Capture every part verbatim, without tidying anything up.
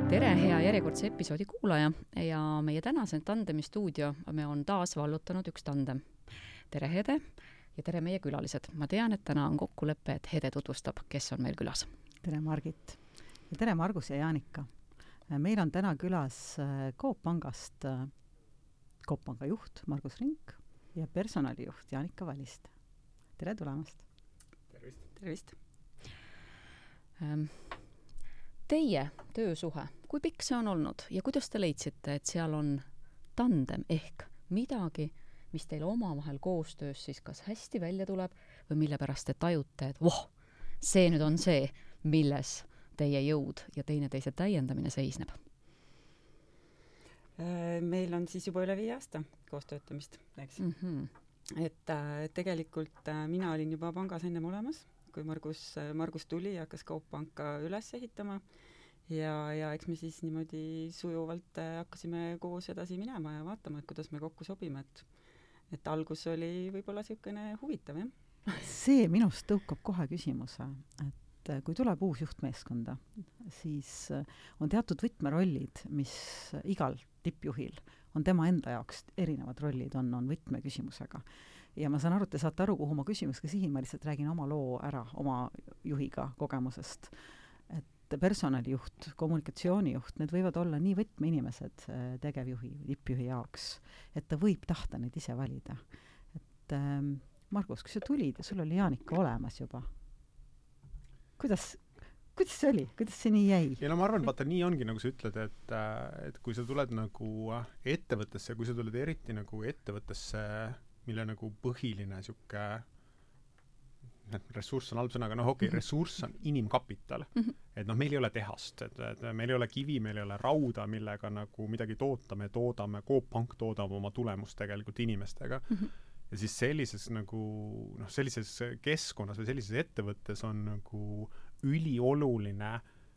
Tere, hea järjekordse episoodi kuulaja ja meie tänase tandemi stuudio me on taas vallutanud üks tandem. Tere Hede ja tere meie külalised. Ma tean, et täna on kokkulepe, et Hede tutvustab, kes on meil külas. Tere Margit ja tere Margus ja Jaanika. Meil on täna külas Coop Pangast Coop Panga juht Margus Rink ja personalijuht Jaanika Valist. Tere tulemast. Tervist. Tervist. Ähm, Teie töösuhe, kui pikk see on olnud ja kuidas te leidsite, et seal on tandem ehk midagi, mis teil omavahel koostöös siis kas hästi välja tuleb või mille pärast te tajute, et voh, see nüüd on see, milles teie jõud ja teineteise täiendamine seisneb? Meil on siis juba üle viie aasta koostöötamist, eks. Mm-hmm. Et äh, tegelikult äh, mina olin juba pangas ennem olemas, kui Margus, Margus tuli ja hakkas Coop Panka üles ehitama ja, ja eks me siis niimoodi sujuvalt hakkasime koos edasi minema ja vaatama, et kuidas me kokku sobime, et, et algus oli võib-olla niisugune huvitav, jah? See minust tõukab kohe küsimuse, et kui tuleb uus juhtmeeskonda, siis on teatud võtmerollid, mis igal tippjuhil on tema enda jaoks erinevad rollid, on, on võtmeküsimusega. Ja ma saan aru, et te saate aru, kuhu ma küsimusega sihin, ma lihtsalt räägin oma loo ära, oma juhiga kogemusest. Et personalijuht, kommunikatsioonijuht, need võivad olla nii võtmeinimesed tegevjuhi, tippjuhi jaoks, et ta võib tahta neid ise valida. Et ähm, Margus, kui sa tulid ja sul oli Jaanika olemas juba, kuidas, kuidas see oli? Kuidas see nii jäi? Ja no ma arvan, vaata, nii ongi, nagu sa ütled, et, et kui sa tuled nagu ettevõttesse, kui sa tuled eriti nagu ettevõttesse, mille nagu põhiline siuke ressurss on halb sõna, aga noh, okei, okay, ressurss on inimkapital. Mm-hmm. Et noh, meil ei ole tehast, et, et meil ei ole kivi, meil ei ole rauda, millega nagu midagi toota, me toodame, Coop Pank toodab oma tulemust tegelikult inimestega. Mm-hmm. Ja siis sellises nagu, noh, sellises keskkonnas või sellises ettevõttes on nagu ülioluline,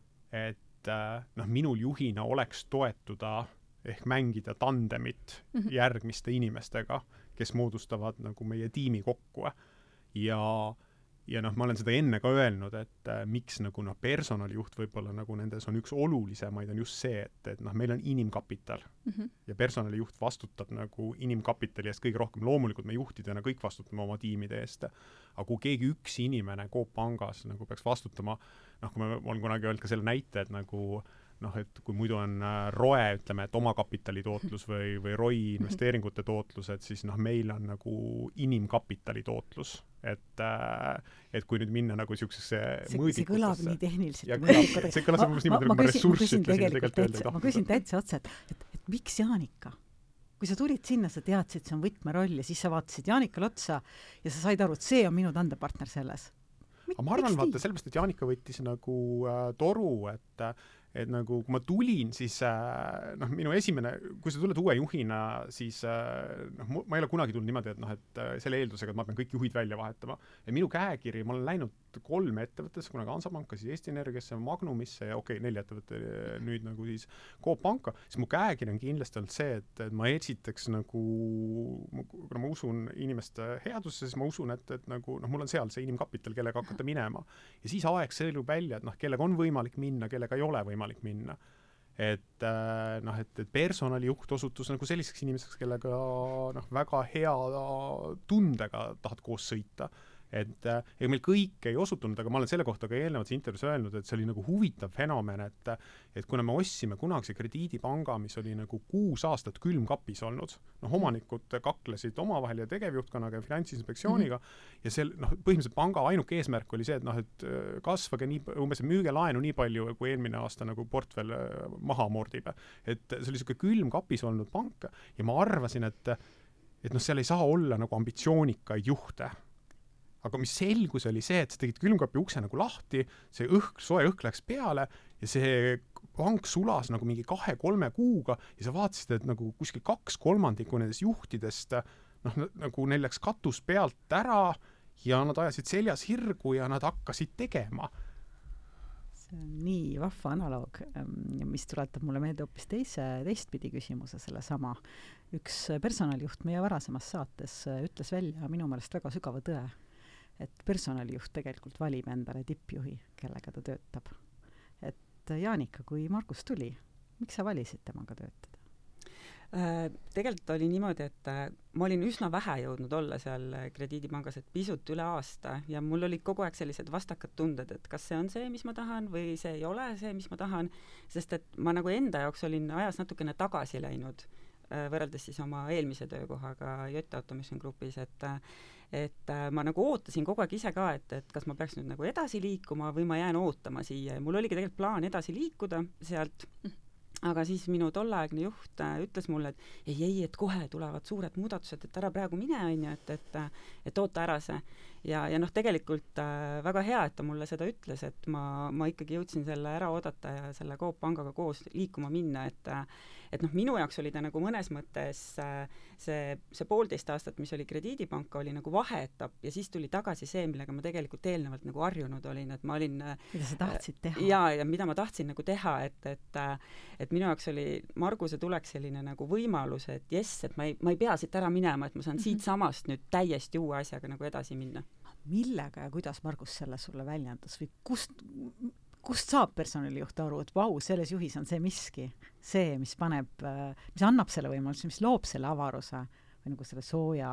et noh, minul juhina oleks toetuda ehk mängida tandemit mm-hmm. järgmiste inimestega, kes moodustavad nagu meie tiimi kokku. Ja, ja noh, ma olen seda enne ka öelnud, et äh, miks nagu noh, personalijuht võib-olla nagu nendes on üks olulisemaid, on just see, et, et noh, meil on inimkapital mm-hmm. ja personalijuht vastutab nagu inimkapitali eest kõige rohkem. Loomulikult me juhtidena kõik vastutame oma tiimide eest. Aga kui keegi üks inimene Coop Pangas nagu peaks vastutama, noh, kui ma olen kunagi öelnud ka selle näite, et nagu noh, et kui muidu on roe, ütleme, et omakapitali tootlus või, või roi investeeringute tootlus, et siis noh, meil on nagu inimkapitali tootlus. Et, et kui nüüd minna nagu siuksesse mõõdikutesse. See kõlab nii tehniliselt. Kõlab, see kõlab umbes niimoodi, nagu ma ressurssi ütlesin. Ma küsin täitsa otsa, et, et, et miks Jaanika? Kui sa tulid sinna, sa teadsid, see on võtmeroll ja siis sa vaatasid Jaanikale otsa ja sa said aru, et see on minu tandepartner selles. Aga ma arvan, vaata, sellepärast, et Jaanika võttis nagu äh, toru, et et nagu kui ma tulin, siis äh, noh, minu esimene, kui sa tuled uue juhina, siis äh, noh, ma ei ole kunagi tulnud niimoodi, et noh, et äh, selle eeldusega, et ma pean kõik juhid välja vahetama. Ja minu käekiri, ma olen läinud kolme ettevõttesse, kunagi Hansapanka, siis Eesti Energiasse, Magnumisse ja okei, okay, neli ettevõtte nüüd nagu siis Coop Panka, siis mu käekiri on kindlasti olnud see, et, et ma esiteks nagu, kuna ma usun inimeste headusse, siis ma usun, et, et nagu, noh, mul on seal see inimkapital, kellega hakata minema. Ja siis aeg sõelub välja, et noh, kellega on võimalik minna, kellega ei ole võimalik võimalik minna. Et, äh, noh, et, et personalijuht osutus nagu selliseks inimeseks, kellega noh, väga hea tundega tahad koos sõita. Et äh, ega meil kõik ei osutunud, aga ma olen selle kohta ka eelnevates intervjuus öelnud, et see oli nagu huvitav fenomen, et, et kuna me ostsime kunagise krediidipanga, mis oli nagu kuus aastat külmkapis olnud, noh, omanikud kaklesid omavahel ja tegevjuhtkonnaga ja finantsinspektsiooniga mm-hmm. ja sel, noh, põhimõtteliselt panga ainuke eesmärk oli see, et noh, et kasvage nii, umbes müüge laenu nii palju, kui eelmine aasta nagu portfell maha mordib. Et see oli selline külmkapis olnud pank ja ma arvasin, et, et noh, seal ei saa olla nagu ambitsioonikaid juhte. Aga mis selgus oli see, et sa tegid külmkapi ukse nagu lahti, see õhk, soe õhk läks peale ja see pank sulas nagu mingi kahe-kolme kuuga ja sa vaatasid, et nagu kuskil kaks kolmandikku nendest juhtidest, noh, nagu neil läks katus pealt ära ja nad ajasid seljas hirgu ja nad hakkasid tegema. See on nii vahva analoog, mis tuletab mulle meelde hoopis teise, teistpidi küsimuse selle sama. Üks personalijuht meie varasemas saates ütles välja minu meelest väga sügava tõe, et personalijuht tegelikult valib endale tippjuhi, kellega ta töötab. Et Jaanika, kui Margus tuli, miks sa valisid temaga töötada? Tegelikult oli niimoodi, et ma olin üsna vähe jõudnud olla seal Krediidipangas, et pisut üle aasta ja mul olid kogu aeg sellised vastakad tunded, et kas see on see, mis ma tahan või see ei ole see, mis ma tahan, sest et ma nagu enda jaoks olin ajas natukene tagasi läinud, võrreldes siis oma eelmise töökohaga Jõtte Automation Grupis, et et ma nagu ootasin kogu aeg ise ka, et, et kas ma peaks nüüd nagu edasi liikuma või ma jään ootama siia ja mul oligi tegelikult plaan edasi liikuda sealt, aga siis minu tolleaegne juht äh, ütles mulle, et ei, ei, et kohe tulevad suured muudatused, et ära praegu mine, on ju, et, et, et oota ära see. Ja, ja noh, tegelikult äh, väga hea, et ta mulle seda ütles, et ma, ma ikkagi jõudsin selle ära oodata ja selle Coop Pangaga koos liikuma minna, et et noh, minu jaoks oli ta nagu mõnes mõttes äh, see, see poolteist aastat, mis oli Krediidipanka, oli nagu vaheetapp ja siis tuli tagasi see, millega ma tegelikult eelnevalt nagu harjunud olin, et ma olin mida sa tahtsid teha? Ja, ja mida ma tahtsin nagu teha, et, et et minu jaoks oli Marguse tuleks selline nagu võimalus, et jess, et ma ei, ma ei pea siit ära minema, et ma saan siit samast nüüd täiesti uue asjaga nagu edasi minna. Millega ja kuidas Margus selle sulle väljendas või kust kust saab personalijuht aru, et vau, selles juhis on see miski, see, mis paneb, mis annab selle võimaluse, mis loob selle avaruse või nagu selle sooja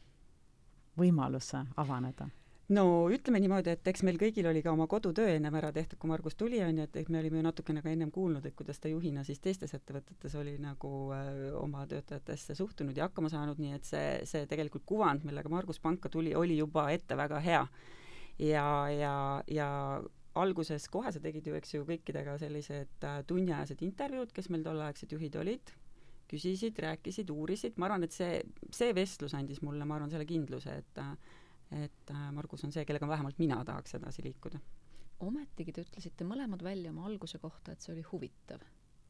võimaluse avaneda? No ütleme niimoodi, et eks meil kõigil oli ka oma kodutöö ennem ära tehtud, kui Margus tuli, on ju, et me olime ju natukene ka ennem kuulnud, et kuidas ta juhina siis teistes ettevõtetes oli nagu öö, oma töötajatesse suhtunud ja hakkama saanud, nii et see, see tegelikult kuvand, millega Margus panka tuli, oli juba ette väga hea. Ja, ja, ja alguses kohe sa tegid ju, eks ju, kõikidega sellised äh, tunniajased intervjuud, kes meil tolleaegsed juhid olid, küsisid, rääkisid, uurisid, ma arvan, et see, see vestlus andis mulle, ma arvan, selle kindluse, et et äh, Margus on see, kellega vähemalt mina tahaks edasi liikuda. Ometigi te ütlesite mõlemad välja oma alguse kohta, et see oli huvitav.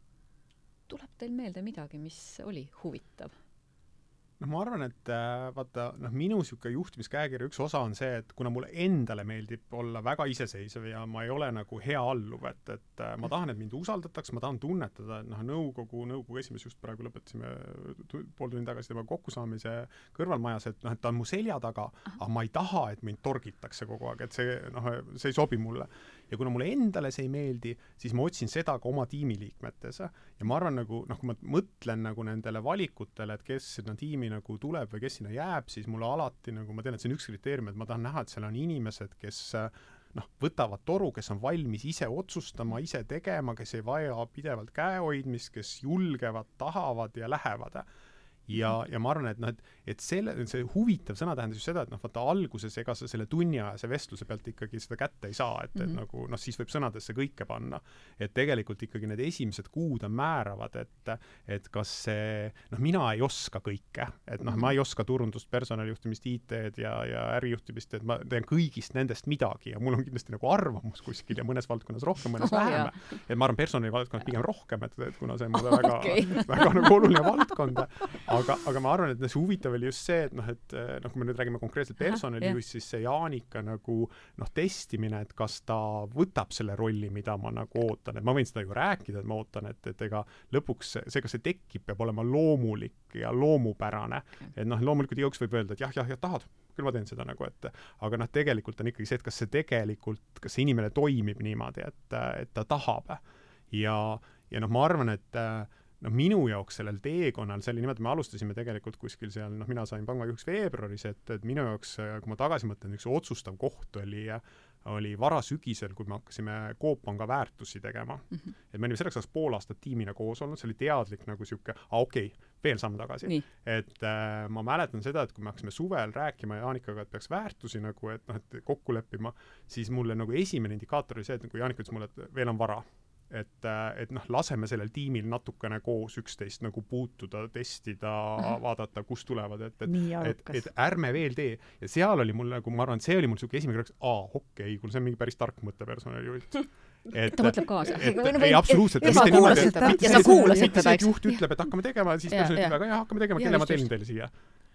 Tuleb teil meelde midagi, mis oli huvitav? noh, ma arvan, et vaata, noh, minu siuke juhtimiskäekirja üks osa on see, et kuna mulle endale meeldib olla väga iseseisev ja ma ei ole nagu hea alluv, et, et ma tahan, et mind usaldataks, ma tahan tunnetada, et noh, nõukogu, nõukogu esimees just praegu lõpetasime pool tundi tagasi tema kokkusaamise kõrvalmajas, et noh, et ta on mu selja taga, aga ma ei taha, et mind torgitakse kogu aeg, et see, noh, see ei sobi mulle. Ja kuna mulle endale see ei meeldi, siis ma otsin seda ka oma tiimiliikmetes. Ja ma arvan, nagu, noh, kui ma mõtlen nagu nendele valikutele, et kes sinna tiimi nagu tuleb või kes sinna jääb, siis mulle alati, nagu ma tean, et see on üks kriteerium, et ma tahan näha, et seal on inimesed, kes noh, võtavad toru, kes on valmis ise otsustama, ise tegema, kes ei vaja pidevalt käehoidmist, kes julgevad, tahavad ja lähevad. Ja, ja ma arvan, et, noh, et, et selle, see huvitav sõna tähendas just seda, et noh, vaata alguses ega sa selle tunniajase vestluse pealt ikkagi seda kätte ei saa, et, et nagu, noh, siis võib sõnadesse kõike panna. Et tegelikult ikkagi need esimesed kuud on määravad, et, et kas see, noh, mina ei oska kõike, et noh, ma ei oska turundust, personalijuhtimist, I T-d ja, ja ärijuhtimist, et ma teen kõigist nendest midagi ja mul on kindlasti nagu arvamus kuskil ja mõnes valdkonnas rohkem, mõnes oh, vähem. Et ma arvan, personalivaldkonnas pigem rohkem, et, et kuna see on mulle väga, okay. väga nagu oluline valdkond. Aga, aga ma arvan, et see huvitav oli just see, et noh, et noh, kui me nüüd räägime konkreetselt personalijuhist, siis see Jaanika nagu noh, testimine, et kas ta võtab selle rolli, mida ma nagu ootan, et ma võin seda ju rääkida, et ma ootan, et, et ega lõpuks see, kas see tekib, peab olema loomulik ja loomupärane, et noh, loomulikult igaüks võib öelda, et jah, jah, jah, tahad, küll ma teen seda nagu, et aga noh, tegelikult on ikkagi see, et kas see tegelikult, kas see inimene toimib niimoodi, et, et ta tahab ja, ja noh, ma arvan, et no minu jaoks sellel teekonnal, see oli niimoodi, me alustasime tegelikult kuskil seal, noh, mina sain pangajuhiks veebruaris, et, et minu jaoks, kui ma tagasi mõtlen, üks otsustav koht oli, oli varasügisel, kui me hakkasime Coop Panga väärtusi tegema. Mm-hmm. Et me olime selleks ajaks pool aastat tiimina koos olnud, see oli teadlik nagu siuke, ah okei, okay, veel samm tagasi. Nii. Et äh, ma mäletan seda, et kui me hakkasime suvel rääkima Jaanikaga, et peaks väärtusi nagu, et, noh, et kokku leppima, siis mulle nagu esimene indikaator oli see, et kui Jaanika ütles mulle, et veel on vara. Et, et noh, laseme sellel tiimil natukene koos üksteist nagu puutuda, testida, vaadata, kust tulevad, et, et, et, et ärme veel tee. Ja seal oli mul nagu, ma arvan, see oli mul siuke esimene kraks, aa, okei, kuule, see on mingi päris tark mõtte personalijuht. Et, ta mõtleb kaasa. Et, et, ei, absoluutselt. Ja sa kuulasid teda. Ja sa kuulasid teda, eks. Juht ütleb, et hakkame tegema, siis personalijuht ütleb, aga jah, hakkame tegema, kelle ma tellin teile siia.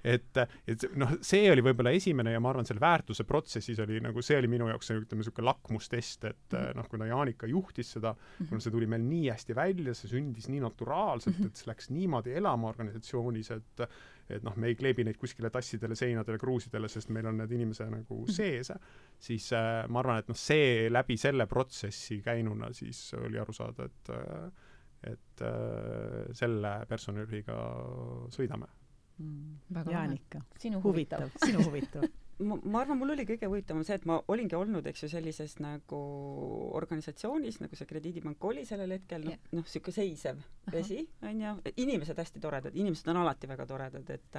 et, et noh, see oli võib-olla esimene ja ma arvan, selle väärtuse protsessis oli nagu, see oli minu jaoks ütleme niisugune lakmustest, et noh, kuna Jaanika juhtis seda, kuna see tuli meil nii hästi välja, see sündis nii naturaalselt, et see läks niimoodi elama organisatsioonis, et et noh, me ei kleebi neid kuskile tassidele, seinadele, kruusidele, sest meil on need inimese nagu sees, siis äh, ma arvan, et noh, see läbi selle protsessi käinuna siis oli aru saada, et et äh, selle personaliga sõidame. Mm. Jaanika, sinu huvitav, sinu huvitav. ma, ma arvan, mul oli kõige huvitavam see, et ma olingi olnud, eks ju, sellises nagu organisatsioonis, nagu see krediidipank oli sellel hetkel, noh, noh, siuke seisev vesi, on ju, inimesed hästi toredad, inimesed on alati väga toredad, et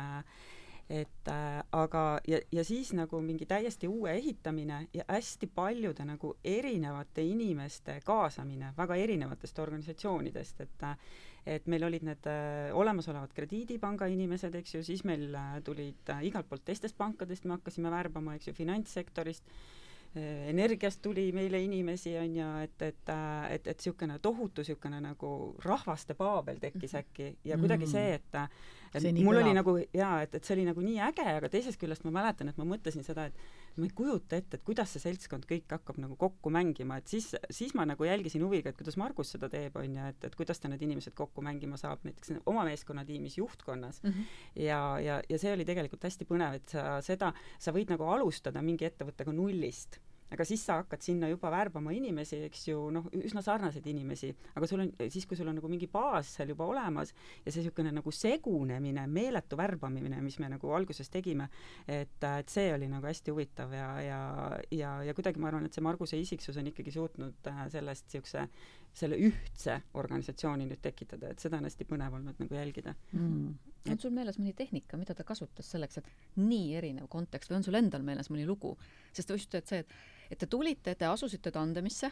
et äh, aga ja, ja siis nagu mingi täiesti uue ehitamine ja hästi paljude nagu erinevate inimeste kaasamine väga erinevatest organisatsioonidest, et et meil olid need äh, olemasolevad krediidipanga inimesed, eks ju, siis meil äh, tulid äh, igalt poolt teistest pankadest, me hakkasime värbama, eks ju, finantssektorist, äh, energiast tuli meile inimesi, on ju, et, et, äh, et, et siukene tohutu siukene nagu rahvaste paabel tekkis äkki ja kuidagi see, et et mul oli nagu, jaa, et, et see oli nagu nii äge, aga teisest küljest ma mäletan, et ma mõtlesin seda, et ma ei kujuta ette, et kuidas see seltskond kõik hakkab nagu kokku mängima, et siis, siis ma nagu jälgisin huviga, et kuidas Margus seda teeb, on ju, et, et kuidas ta need inimesed kokku mängima saab, näiteks oma meeskonnatiimis, juhtkonnas. Mm -hmm. ja, ja, ja see oli tegelikult hästi põnev, et sa seda, sa võid nagu alustada mingi ettevõttega nullist, aga siis sa hakkad sinna juba värbama inimesi, eks ju, noh, üsna sarnaseid inimesi, aga sul on, siis kui sul on nagu mingi baas seal juba olemas ja see niisugune nagu segunemine, meeletu värbamine, mis me nagu alguses tegime, et, et see oli nagu hästi huvitav ja, ja, ja, ja kuidagi ma arvan, et see Marguse isiksus on ikkagi suutnud sellest niisuguse, selle ühtse organisatsiooni nüüd tekitada, et seda on hästi põnev olnud nagu jälgida. Mm. On sul meeles mõni tehnika, mida ta kasutas selleks, et nii erinev kontekst, või on sul endal meeles mõni lugu? Sest just, et see, et, et te tulite, te asusite tandemisse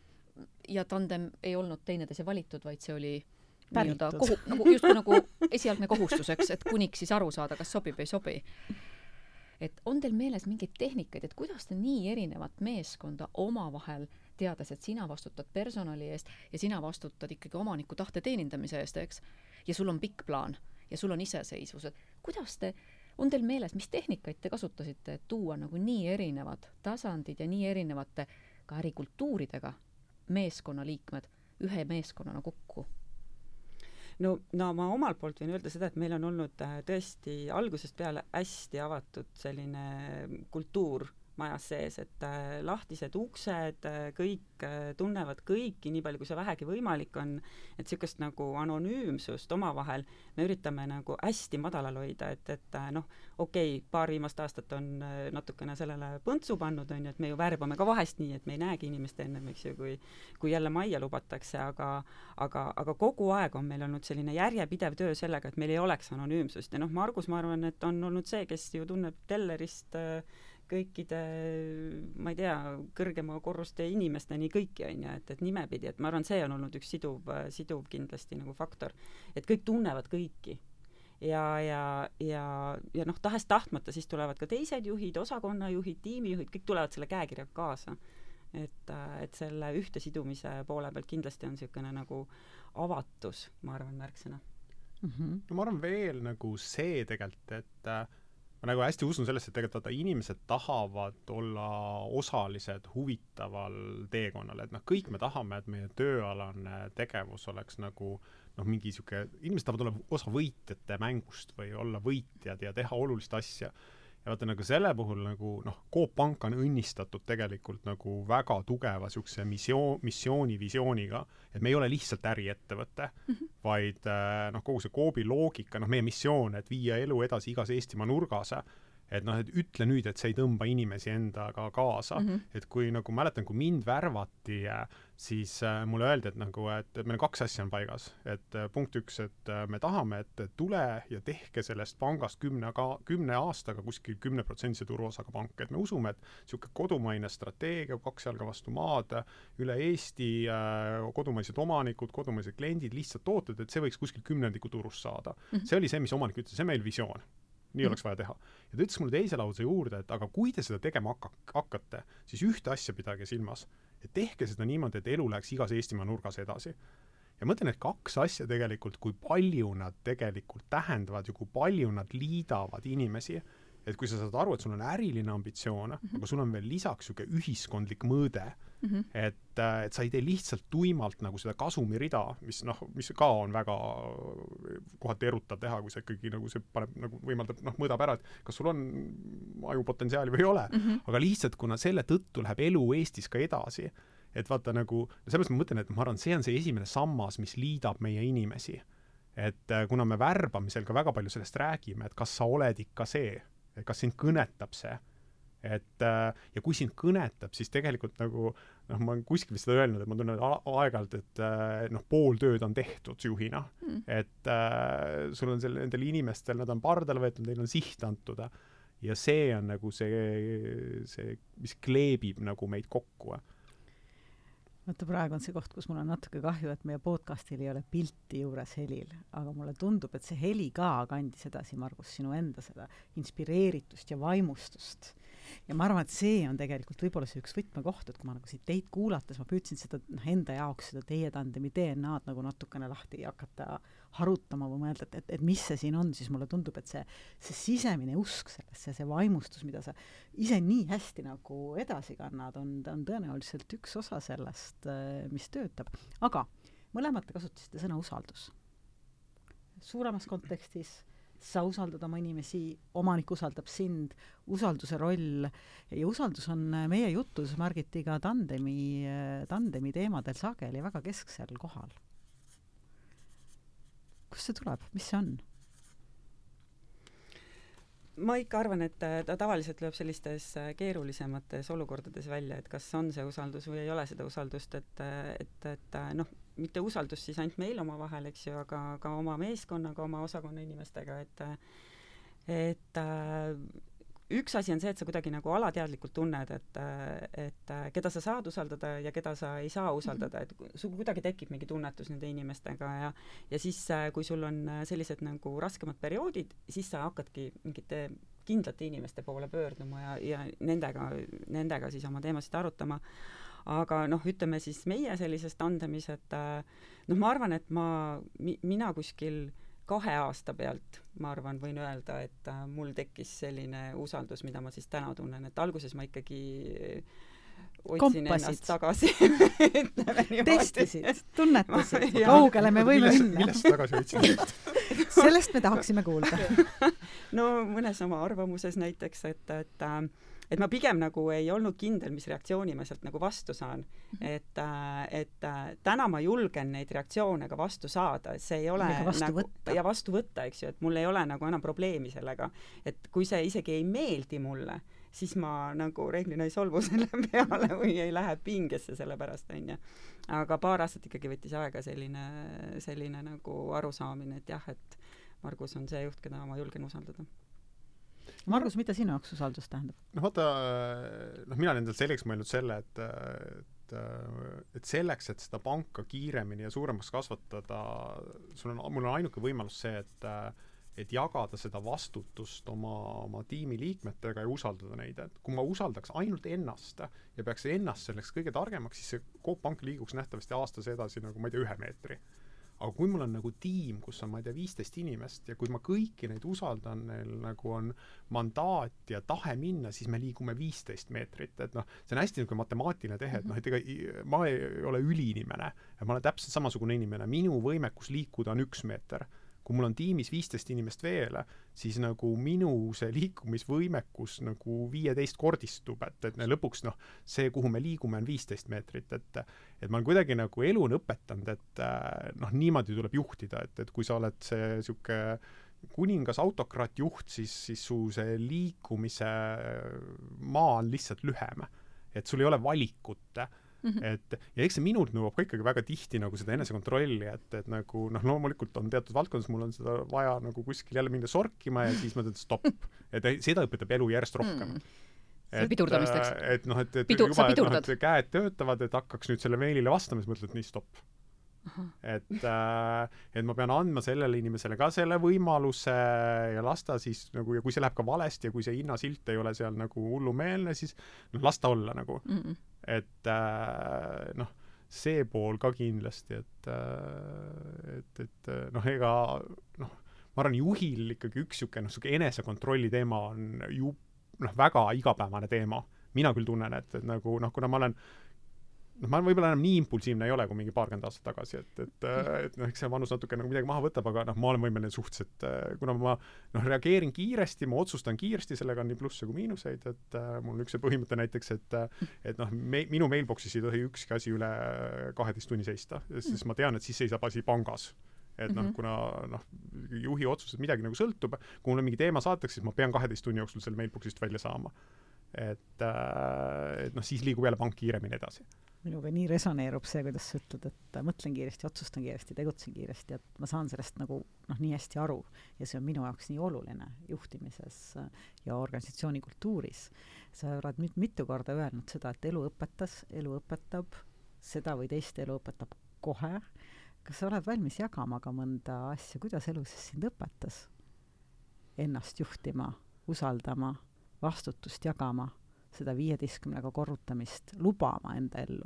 ja tandem ei olnud teineteise valitud, vaid see oli nii-öelda kohu, nagu, just nagu esialgne kohustuseks, et kuniks siis aru saada, kas sobib või ei sobi. Et on teil meeles mingeid tehnikaid, et kuidas te nii erinevat meeskonda omavahel teades, et sina vastutad personali eest ja sina vastutad ikkagi omaniku tahte teenindamise eest, eks? Ja sul on pikk plaan ja sul on iseseisvus. Et kuidas te, on teil meeles, mis tehnikaid te kasutasite, et tuua nagu nii erinevad tasandid ja nii erinevate ka ärikultuuridega meeskonnaliikmed ühe meeskonnana kokku? No, no ma omalt poolt võin öelda seda, et meil on olnud tõesti algusest peale hästi avatud selline kultuur majas sees, et äh, lahtised uksed, kõik äh, tunnevad kõiki, nii palju kui see vähegi võimalik on, et niisugust nagu anonüümsust omavahel me üritame nagu hästi madalal hoida, et, et äh, noh, okei okay,, paar viimast aastat on äh, natukene sellele põntsu pannud, on ju, et me ju värbame ka vahest nii, et me ei näegi inimest ennem, eks ju, kui, kui jälle majja lubatakse, aga, aga, aga kogu aeg on meil olnud selline järjepidev töö sellega, et meil ei oleks anonüümsust ja noh, Margus, ma arvan, et on olnud see, kes ju tunneb tellerist äh, kõikide, ma ei tea, kõrgema korruste inimesteni kõiki, on ju, et, et nimepidi, et ma arvan, see on olnud üks siduv, siduv kindlasti nagu faktor, et kõik tunnevad kõiki. Ja, ja, ja, ja noh, tahes tahtmata siis tulevad ka teised juhid, osakonnajuhid, tiimijuhid, kõik tulevad selle käekirjaga kaasa. Et, et selle ühte sidumise poole pealt kindlasti on niisugune nagu avatus, ma arvan, märksõna. Mm-hmm. No ma arvan veel nagu see tegelikult, et ma nagu hästi usun sellesse, et tegelikult vaata, inimesed tahavad olla osalised huvitaval teekonnal, et noh, kõik me tahame, et meie tööalane tegevus oleks nagu noh, mingi siuke, inimesed tahavad olla osa võitjate mängust või olla võitjad ja teha olulist asja. Ja vaata nagu selle puhul nagu noh, Coop Pank on õnnistatud tegelikult nagu väga tugeva siukse missioon, missiooni visiooniga, et me ei ole lihtsalt äriettevõte, mm-hmm. vaid noh, kogu see Coopi loogika, noh, meie missioon, et viia elu edasi igas Eestimaa nurgas, et noh, et ütle nüüd, et see ei tõmba inimesi endaga kaasa, mm-hmm. et kui nagu mäletan, kui mind värvati, siis äh, mulle öeldi, et nagu, et meil kaks asja on paigas, et äh, punkt üks, et äh, me tahame, et tule ja tehke sellest pangast kümne, ka, kümne aastaga kuskil kümne protsendise turuosaga pank, et me usume, et niisugune kodumaine strateegia, kaks jalga vastu maad, üle Eesti äh, kodumaised omanikud, kodumaised kliendid, lihtsalt tooted, et see võiks kuskil kümnendiku turust saada. Mm-hmm. See oli see, mis omanik ütles, see meil visioon. Nii oleks vaja teha. Ja ta ütles mulle teise lause juurde, et aga kui te seda tegema hakkate, siis ühte asja pidage silmas, et tehke seda niimoodi, et elu läheks igas Eestimaa nurgas edasi. ja mõtlen, et kaks asja tegelikult, kui palju nad tegelikult tähendavad ja kui palju nad liidavad inimesi, et kui sa saad aru, et sul on äriline ambitsioon, mm-hmm. aga sul on veel lisaks siuke ühiskondlik mõõde, mm-hmm. et, et sa ei tee lihtsalt tuimalt nagu seda kasumirida, mis noh, mis ka on väga kohati erutav teha, kui see ikkagi nagu see paneb, nagu võimaldab, noh, mõõdab ära, et kas sul on ajupotentsiaali või ei ole, mm-hmm. aga lihtsalt kuna selle tõttu läheb elu Eestis ka edasi, et vaata nagu, sellepärast ma mõtlen, et ma arvan, see on see esimene sammas, mis liidab meie inimesi. Et kuna me värbamisel ka väga palju sellest räägime, et kas sa oled ikka see, et kas sind kõnetab see, et ja kui sind kõnetab, siis tegelikult nagu, noh, ma olen kuskil vist seda öelnud, et ma tunnen aeg-ajalt, et noh, pool tööd on tehtud juhina, mm. et äh, sul on selle, nendel inimestel, nad on pardale võetud, neil on siht antud ja see on nagu see, see, mis kleebib nagu meid kokku. Vaata, praegu on see koht, kus mul on natuke kahju, et meie podcastil ei ole pilti juures helil, aga mulle tundub, et see heli ka kandis edasi, Margus, sinu enda seda inspireeritust ja vaimustust. Ja ma arvan, et see on tegelikult võib-olla see üks võtmekoht, et kui ma nagu siit teid kuulates, ma püüdsin seda noh, enda jaoks seda teie tandemi D N A-d nagu natukene lahti hakata harutama või mõelda, et, et, et mis see siin on, siis mulle tundub, et see, see sisemine usk sellesse, see vaimustus, mida sa ise nii hästi nagu edasi kannad, on, on tõenäoliselt üks osa sellest, mis töötab. Aga mõlemad te kasutasite sõna usaldus. Suuremas kontekstis sa usaldad oma inimesi, omanik usaldab sind, usalduse roll ja usaldus on meie jutus Margitiga tandemi, tandemi teemadel sageli väga kesksel kohal. Kust see tuleb? Mis see on? Ma ikka arvan, et ta tavaliselt lööb sellistes keerulisemates olukordades välja, et kas on see usaldus või ei ole seda usaldust, et, et, et noh, mitte usaldus siis ainult meil oma vahel, eks ju, aga ka oma meeskonnaga, oma osakonna inimestega, et et üks asi on see, et sa kuidagi nagu alateadlikult tunned, et, et keda sa saad usaldada ja keda sa ei saa usaldada, et sul kuidagi tekib mingi tunnetus nende inimestega ja ja siis, kui sul on sellised nagu raskemad perioodid, siis sa hakkadki mingite kindlate inimeste poole pöörduma ja, ja nendega, nendega siis oma teemasid arutama. Aga noh, ütleme siis meie sellisest tandemis, et noh, ma arvan, et ma, mi, mina kuskil kahe aasta pealt, ma arvan, võin öelda, et äh, mul tekkis selline usaldus, mida ma siis täna tunnen, et alguses ma ikkagi otsin ennast tagasi. Testisid, tunnetasid, kaugele me võime millest, minna. Millest tagasi otsid? Sellest me tahaksime kuulda. No mõnes oma arvamuses näiteks, et, et et ma pigem nagu ei olnud kindel, mis reaktsiooni ma sealt nagu vastu saan. Et, et täna ma julgen neid reaktsioone ka vastu saada, et see ei ole vastu nagu, võtta. ja vastu võtta, eks ju, et mul ei ole nagu enam probleemi sellega. Et kui see isegi ei meeldi mulle, siis ma nagu reeglina ei solvu selle peale või ei lähe pingesse selle pärast, on ju. Aga paar aastat ikkagi võttis aega selline, selline nagu arusaamine, et jah, et Margus on see juht, keda ma julgen usaldada. Margus, mida sinu jaoks usaldus tähendab? No vaata, noh, mina olen endalt selleks mõelnud selle, et, et, et selleks, et seda panka kiiremini ja suuremaks kasvatada, sul on, mul on ainuke võimalus see, et, et jagada seda vastutust oma, oma tiimi liikmetega ja usaldada neid. Et kui ma usaldaks ainult ennast ja peaks ennast selleks kõige targemaks, siis see Coop Pank liiguks nähtavasti aastas edasi nagu, ma ei tea, ühe meetri. Aga kui mul on nagu tiim, kus on, ma ei tea, viisteist inimest ja kui ma kõiki neid usaldan, neil nagu on mandaat ja tahe minna, siis me liigume viisteist meetrit. Et noh, see on hästi nagu matemaatiline tehe, et noh, et ega ma ei ole üliinimene ja ma olen täpselt samasugune inimene. Minu võimekus liikuda on üks meeter. Kui mul on tiimis viisteist inimest veel, siis nagu minu see liikumisvõimekus nagu viieteist kordistub, et, et lõpuks noh, see, kuhu me liigume, on viisteist meetrit, et, et ma olen kuidagi nagu elu on õpetanud, et noh, niimoodi tuleb juhtida, et, et kui sa oled see siuke kuningas autokraat juht, siis, siis su see liikumise maa on lihtsalt lühem, et sul ei ole valikut. Mm-hmm. Et, ja eks see minult nõuab ka ikkagi väga tihti nagu seda enesekontrolli, et, et nagu, noh, loomulikult on teatud valdkondas, mul on seda vaja nagu kuskil jälle minna sorkima ja siis ma ütlen stopp. Et seda õpetab elu järjest rohkem. Mm. Et, pidurdamisteks. Et noh, et, et Pidur, juba, et, noh, et käed töötavad, et hakkaks nüüd selle meilile vastama, siis mõtled, nii stopp. Aha. Et, äh, et ma pean andma sellele inimesele ka selle võimaluse ja lasta siis nagu, ja kui see läheb ka valesti ja kui see hinnasilt ei ole seal nagu hullumeelne, siis noh, lasta olla nagu. Mm-mm. Et äh, noh, see pool ka kindlasti, et et, et noh, ega noh, ma arvan, juhil ikkagi üks siuke, noh, siuke enesekontrolli teema on ju noh, väga igapäevane teema. Mina küll tunnen, et, et nagu noh, kuna ma olen noh, ma võib-olla enam nii impulsiivne ei ole kui mingi paarkümmend aastat tagasi, et, et, et noh, eks see vanus natuke nagu midagi maha võtab, aga noh, ma olen võimeline suhteliselt, kuna ma noh, reageerin kiiresti, ma otsustan kiiresti, sellega on nii plusse kui miinuseid, et äh, mul on üks see põhimõte näiteks, et et noh, me, minu mailboxis ei tohi ükski asi üle kaheteist tunni seista, siis ma tean, et siis seisab asi pangas. Et noh, kuna noh, juhi otsused midagi nagu sõltub, kui mulle mingi teema saatakse, siis ma pean kaheteist tunni jooksul selle mailboxist välja saama. Et, äh, et noh, siis liigub jälle pank kiiremini edasi. Minuga nii resoneerub see, kuidas sa ütled, et mõtlen kiiresti, otsustan kiiresti, tegutsen kiiresti, et ma saan sellest nagu noh, nii hästi aru ja see on minu jaoks nii oluline juhtimises ja organisatsiooni kultuuris. Sa oled mit, mitu korda öelnud seda, et elu õpetas, elu õpetab, seda või teist elu õpetab kohe. Kas sa oled valmis jagama ka mõnda asja, kuidas elu siis sind õpetas? Ennast juhtima, usaldama, vastutust jagama, seda viieteistkümnega korrutamist, lubama enda ellu?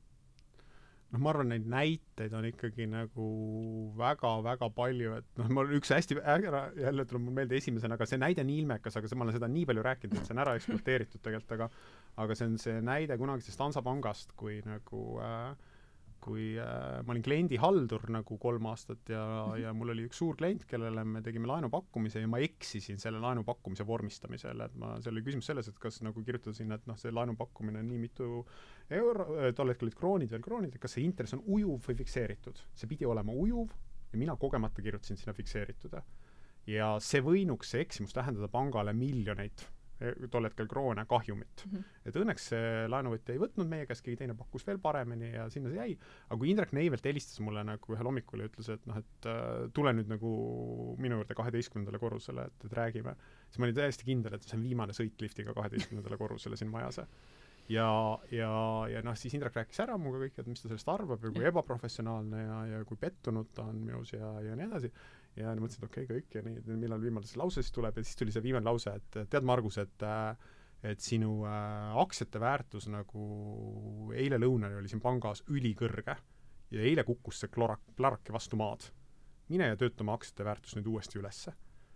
noh, ma arvan, neid näiteid on ikkagi nagu väga-väga palju, et noh, mul üks hästi ära, jälle tuleb mul meelde esimesena, aga see näide nii ilmekas, aga see, ma olen seda nii palju rääkinud, et see on ära ekspluateeritud tegelikult, aga aga see on see näide kunagisest Hansapangast, kui nagu äh, kui äh, ma olin kliendihaldur nagu kolm aastat ja, ja mul oli üks suur klient, kellele me tegime laenupakkumise ja ma eksisin selle laenupakkumise vormistamisel, et ma, see oli küsimus selles, et kas nagu kirjutada sinna, et noh, see laenupakkumine on nii mitu euro, tol hetkel olid kroonid veel kroonid, et kas see intress on ujuv või fikseeritud. See pidi olema ujuv ja mina kogemata kirjutasin sinna fikseeritud. Ja see võinuks, see eksimus tähendada pangale miljoneid tol hetkel kroone kahjumit. Mm -hmm. Et õnneks see laenuvõtja ei võtnud meie käest, keegi teine pakkus veel paremini ja sinna see jäi. Aga kui Indrek Neivelt helistas mulle nagu ühel hommikul ja ütles, et noh, et äh, tule nüüd nagu minu juurde kaheteistkümnendale korrusele, et, et räägime, siis ma olin täiesti kindel, et see on viimane sõit liftiga kaheteistkümnendale korrusele siin majas. Ja, ja, ja noh, siis Indrek rääkis ära muga kõik, et mis ta sellest arvab ja kui ja. ebaprofessionaalne ja, ja kui pettunud ta on minus ja, ja nii edasi. Ja mõtlesin, et okei, okay, kõik ja nii, millal viimane see lause siis tuleb ja siis tuli see viimane lause, et tead, Margus, et, et sinu äh, aktsiate väärtus nagu eile lõunal oli siin pangas ülikõrge ja eile kukkus see klorak, plarake vastu maad. Mine ja töötama aktsiate väärtus nüüd uuesti ülesse.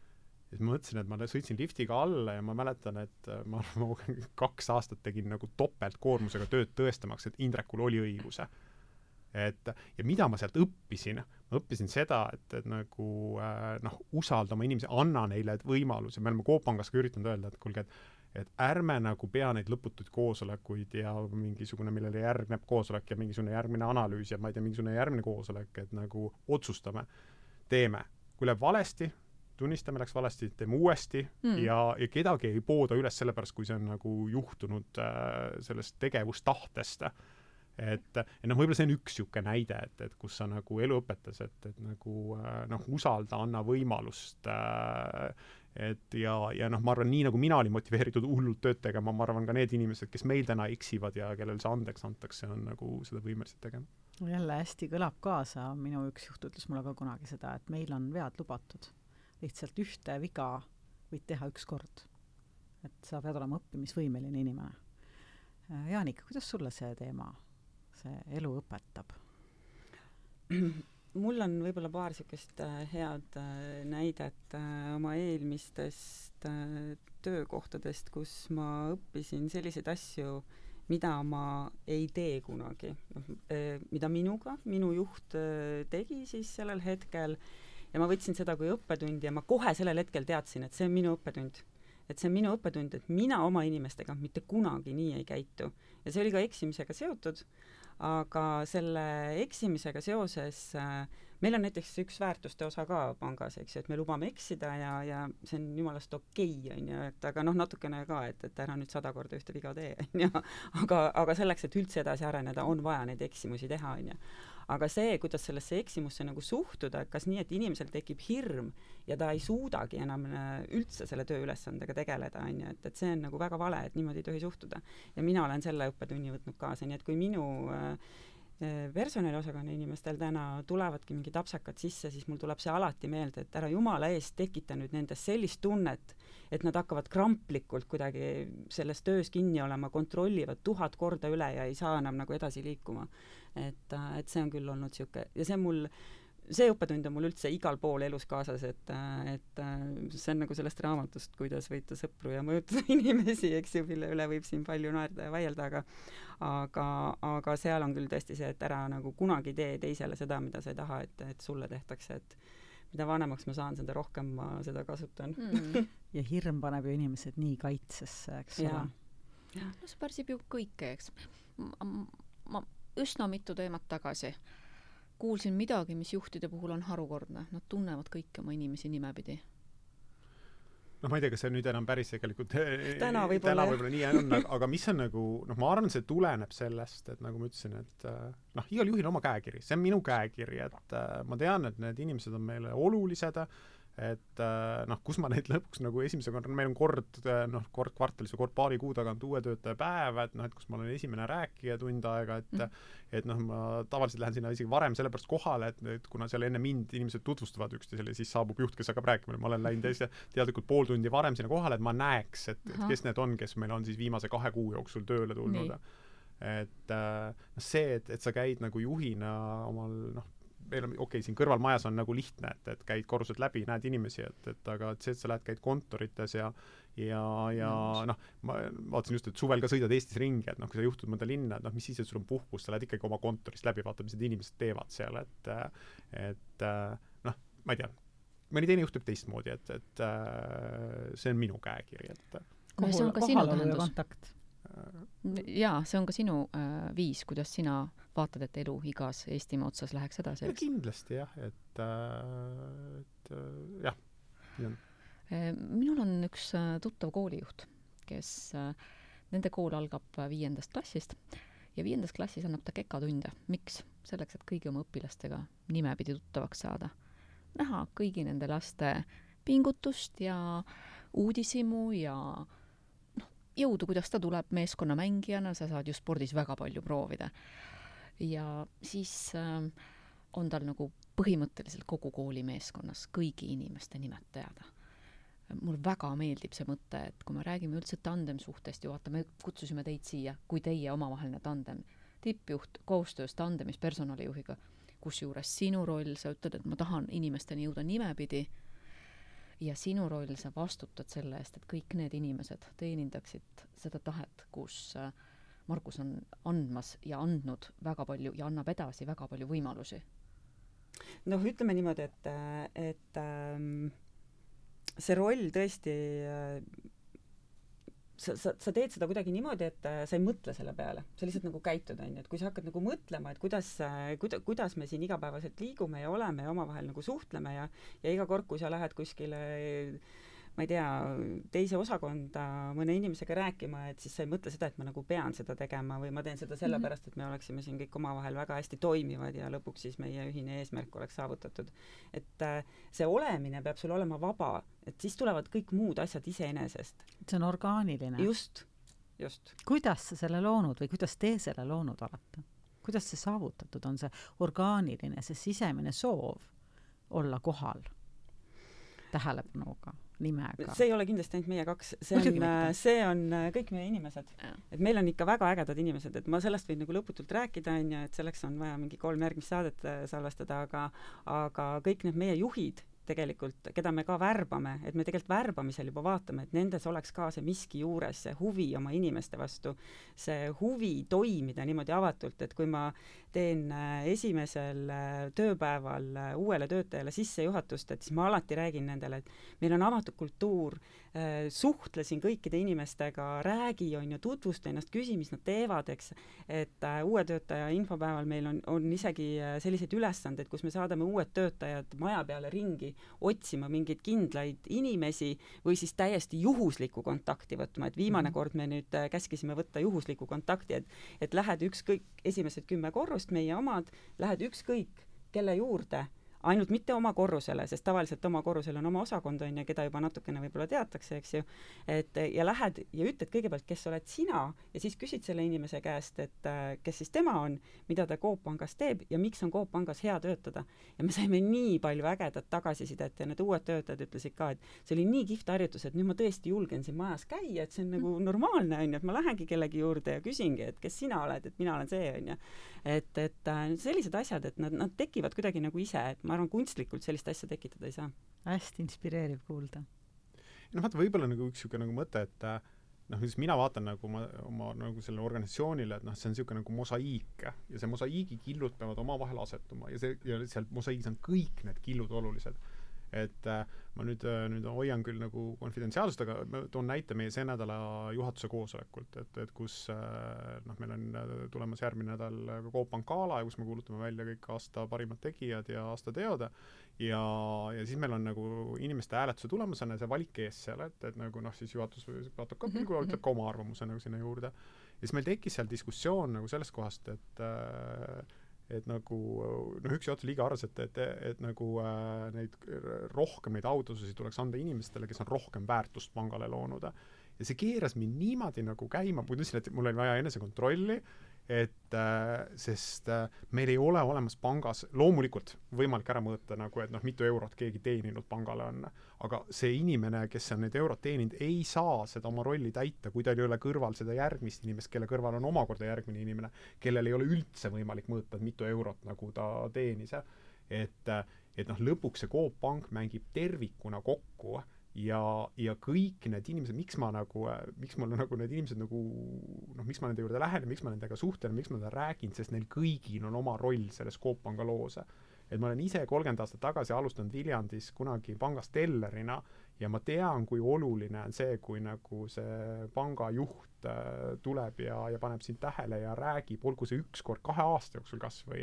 Ja ma mõtlesin, et ma sõitsin liftiga alla ja ma mäletan, et ma, ma kaks aastat tegin nagu topeltkoormusega tööd tõestamaks, et Indrekul oli õiguse. Et, ja mida ma sealt õppisin? Ma õppisin seda, et, et nagu äh, noh, usaldama inimesi, anna neile võimaluse. Me oleme Coopangas ka üritanud öelda, et kuulge, et, et ärme nagu pea neid lõputuid koosolekuid ja mingisugune, millele järgneb koosolek ja mingisugune järgmine analüüs ja ma ei tea, mingisugune järgmine koosolek, et nagu otsustame, teeme. Kui läheb valesti, tunnistame, läks valesti, teeme uuesti mm. ja, ja kedagi ei pooda üles sellepärast, kui see on nagu juhtunud äh, sellest tegevustahtest. Et, et noh, võib-olla see on üks siuke näide, et, et kus sa nagu elu õpetas, et, et nagu noh, usalda, anna võimalust et ja, ja noh, ma arvan, nii nagu mina olin motiveeritud hullult tööd tegema, ma arvan ka need inimesed, kes meil täna eksivad ja kellel see andeks antakse, on nagu seda võimelised tegema. Jälle hästi kõlab kaasa, minu üks juht ütles mulle ka kunagi seda, et meil on vead lubatud. Lihtsalt ühte viga võid teha üks kord. Et sa pead olema õppimisvõimeline inimene. Jaanika, kuidas sulle see teema see elu õpetab? Mul on võib-olla paar sükest head näidet oma eelmistest töökohtadest, kus ma õppisin selliseid asju, mida ma ei tee kunagi. Mida minuga, minu juht tegi siis sellel hetkel ja ma võtsin seda kui õppetundi ja ma kohe sellel hetkel teadsin, et see on minu õppetund. Et see on minu õppetund, et mina oma inimestega mitte kunagi nii ei käitu. Ja see oli ka eksimisega seotud. Aga selle eksimisega seoses äh, meil on näiteks üks väärtuste osa ka pangas, eks ju, et me lubame eksida ja, ja see on jumalast okei, on ju, et aga noh, natukene ka, et, et ära nüüd sada korda ühte viga tee, on ju, aga, aga selleks, et üldse edasi areneda, on vaja neid eksimusi teha, on ju. Aga see, kuidas sellesse eksimusse nagu suhtuda, kas nii, et inimesel tekib hirm ja ta ei suudagi enam üldse selle tööülesandega tegeleda, on ju, et, et see on nagu väga vale, et niimoodi ei tohi suhtuda. Ja mina olen selle õppetunni võtnud kaasa, nii et kui minu äh, personaliosakonna inimestel täna tulevadki mingid apsakad sisse, siis mul tuleb see alati meelde, et ära jumala eest tekita nüüd nendes sellist tunnet, et nad hakkavad kramplikult kuidagi selles töös kinni olema, kontrollivad tuhat korda üle ja ei saa enam nagu edasi liikuma. Et, et see on küll olnud siuke, ja see mul see õppetund on mul üldse igal pool elus kaasas, et, et see on nagu sellest raamatust, kuidas võita sõpru ja mõjutada inimesi, eks ju, mille üle võib siin palju naerda ja vaielda, aga aga, aga seal on küll tõesti see, et ära nagu kunagi tee teisele seda, mida sa ei taha, et, et sulle tehtakse, et mida vanemaks ma saan, seda rohkem ma seda kasutan mm. ja hirm paneb ju inimesed nii kaitsesse, eks ole. no see pärsib ju kõike, eks. Ma, ma üsna mitu teemat tagasi kuulsin midagi, mis juhtide puhul on harukordne. Nad tunnevad kõiki oma inimesi nimepidi. noh, ma ei tea, kas see nüüd enam päris tegelikult täna võib-olla võib nii on, aga mis on nagu, noh, ma arvan, see tuleneb sellest, et nagu ma ütlesin, et noh, igal juhil oma käekiri, see on minu käekiri, et ma tean, et need inimesed on meile olulised, et noh, kus ma neid lõpuks nagu esimese korra, meil on kord, noh, kord kvartalis või kord paari kuu tagant uue töötaja päev, et noh, et kus ma olen esimene rääkija tund aega, et mm. et noh, ma tavaliselt lähen sinna isegi varem sellepärast kohale, et, et kuna seal enne mind inimesed tutvustavad üksteisele, siis saabub juht, kes hakkab rääkima, ma olen läinud teise teadlikult pool tundi varem sinna kohale, et ma näeks, et, et kes need on, kes meil on siis viimase kahe kuu jooksul tööle tulnud. Et noh, see, et, et sa käid nagu juhina omal, noh, meil on, okei okay,, siin kõrvalmajas on nagu lihtne, et, et käid korruselt läbi, näed inimesi, et, et aga et see, et sa lähed, käid kontorites ja ja, ja mm. noh, ma vaatasin just, et suvel ka sõidad Eestis ringi, et noh, kui sa juhtud mõnda linna, et noh, mis siis, et sul on puhkus, sa lähed ikkagi oma kontorist läbi, vaatad, mis need inimesed teevad seal, et et noh, ma ei tea, mõni teine juhtub teistmoodi, et, et see on minu käekiri, et no, see on ka sinu tähendus. Jaa, see on ka sinu äh, viis, kuidas sina vaatad, et elu igas Eestimaa otsas läheks edasi. Ja kindlasti jah, et, äh, et äh, jah. jah. Minul on üks äh, tuttav koolijuht, kes äh, nende kool algab viiendast klassist ja viiendas klassis annab ta kekatunde. Miks? Selleks, et kõigi oma õpilastega nimepidi tuttavaks saada. Näha kõigi nende laste pingutust ja uudisimu ja jõudu, kuidas ta tuleb meeskonna mängijana, sa saad ju spordis väga palju proovida. Ja siis äh, on tal nagu põhimõtteliselt kogu kooli meeskonnas kõigi inimeste nimed teada. Mul väga meeldib see mõte, et kui me räägime üldse tandemsuhtest ja vaata, me kutsusime teid siia, kui teie omavaheline tandem, tippjuht koostöös tandemis personalijuhiga, kus juures sinu roll, sa ütled, et ma tahan inimesteni jõuda nimepidi, ja sinu roll, sa vastutad selle eest, et kõik need inimesed teenindaksid seda tahet, kus Margus on andmas ja andnud väga palju ja annab edasi väga palju võimalusi. Noh, ütleme niimoodi, et, et ähm, see roll tõesti sa, sa, sa teed seda kuidagi niimoodi, et sa ei mõtle selle peale. Sa lihtsalt nagu käitud, on, et kui sa hakkad nagu mõtlema, et kuidas, kuida, kuidas me siin igapäevaselt liigume ja oleme ja omavahel nagu suhtleme ja, ja iga kord, kui sa lähed kuskile, ma ei tea, teise osakonda mõne inimesega rääkima, et siis sa ei mõtle seda, et ma nagu pean seda tegema või ma teen seda sellepärast, et me oleksime siin kõik omavahel väga hästi toimivad ja lõpuks siis meie ühine eesmärk oleks saavutatud. Et see olemine peab sul olema vaba, et siis tulevad kõik muud asjad iseenesest. See on orgaaniline. Just, just. Kuidas sa selle loonud või kuidas te selle loonud olete? Kuidas see saavutatud on, see orgaaniline, see sisemine soov olla kohal tähelepanuga, nimega? See ei ole kindlasti ainult meie kaks, see on, see on kõik meie inimesed. Et meil on ikka väga ägedad inimesed, et ma sellest võin nagu lõputult rääkida, ja, et selleks on vaja mingi kolm järgmist saadet salvestada, aga, aga kõik need meie juhid tegelikult, keda me ka värbame, et me tegelikult värbamisel juba vaatame, et nendes oleks ka see miski juures, see huvi oma inimeste vastu, see huvi toimida niimoodi avatult, et kui ma teen esimesel tööpäeval uuele töötajale sissejuhatust, et siis ma alati räägin nendele, et meil on avatud kultuur, suhtlesin kõikide inimestega, räägi on ju, tutvusta ennast, küsi, mis nad teevad, eks, et uue töötaja infopäeval meil on, on isegi selliseid ülesandeid, kus me saadame uued töötajad maja peale ringi otsima mingeid kindlaid inimesi või siis täiesti juhuslikku kontakti võtma, et viimane mm-hmm. kord me nüüd käskisime võtta juhuslikku kontakti, et, et lähed ükskõik esimesed kümme korrust, meie omad, lähed ükskõik kelle juurde, ainult mitte oma korrusele, sest tavaliselt oma korrusel on oma osakond, on ja keda juba natukene võib-olla teatakse, eks ju, et ja lähed ja ütled kõigepealt, kes oled sina ja siis küsid selle inimese käest, et kes siis tema on, mida ta Coop Pangas teeb ja miks on Coop Pangas hea töötada. Ja me saime nii palju ägedat tagasisidet ja need uued töötajad ütlesid ka, et see oli nii kihvt harjutus, et nüüd ma tõesti julgen siin majas käia, et see on nagu normaalne, on ju, et ma lähengi kellegi juurde ja küsingi, et kes sina oled, et mina olen see, on ju. Et, et sellised asjad, et nad, nad tekivad kuidagi nagu ise, et ma arvan, kunstlikult sellist asja tekitada ei saa. Hästi inspireeriv kuulda. No vaata, võib-olla nagu üks siuke nagu mõte, et noh, siis mina vaatan nagu ma, oma nagu selle organisatsioonile, et noh, see on siuke nagu mosaiik ja see mosaiigi killud peavad omavahel asetuma ja see, ja seal mosaiigis on kõik need killud olulised. Et äh, ma nüüd, nüüd hoian küll nagu konfidentsiaalsust, aga ma toon näite meie see nädala juhatuse koosolekult, et, et kus äh, noh, meil on tulemas järgmine nädal Coop Pank Gala, kus me kuulutame välja kõik aasta parimad tegijad ja aasta teod ja, ja siis meil on nagu inimeste hääletuse tulemusena see valik ees seal, et, et nagu noh, siis juhatus vaatab ka pilgu ja ütleb ka oma arvamuse nagu sinna juurde. Ja siis meil tekkis seal diskussioon nagu sellest kohast, et äh, et nagu, noh, üks juhatus liiga arvas, et, et, et nagu äh, neid rohkem neid autosusi tuleks anda inimestele, kes on rohkem väärtust pangale loonud. Ja see keeras mind niimoodi nagu käima, ma ütlesin, et mul oli vaja enese kontrolli, et äh, sest äh, meil ei ole olemas pangas, loomulikult võimalik ära mõõta nagu, et noh, mitu eurot keegi teeninud pangale on, aga see inimene, kes on need eurot teeninud, ei saa seda oma rolli täita, kui tal ei ole kõrval seda järgmist inimest, kelle kõrval on omakorda järgmine inimene, kellel ei ole üldse võimalik mõõta, et mitu eurot nagu ta teenis. Et, et noh, lõpuks see Coop Pank mängib tervikuna kokku ja, ja kõik need inimesed, miks ma nagu, miks mul nagu need inimesed nagu, noh, miks ma nende juurde lähen ja miks ma nendega suhtlen, miks ma nendega räägin, sest neil kõigil on oma roll selles Coop Panga loos. Et ma olen ise kolmkümmend aastat tagasi alustanud Viljandis kunagi pangas tellerina ja ma tean, kui oluline on see, kui nagu see panga juht äh, tuleb ja, ja paneb sind tähele ja räägib, olgu see üks kord kahe aasta jooksul kas või,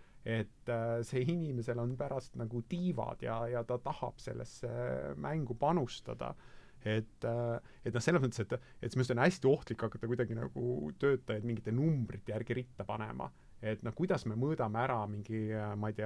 et äh, see inimesel on pärast nagu tiivad ja, ja ta tahab sellesse mängu panustada. Et, et noh, selles mõttes, et, et minu on hästi ohtlik hakata kuidagi nagu töötajaid mingite numbrite järgi ritta panema. Et noh, kuidas me mõõdame ära mingi, ma ei tea,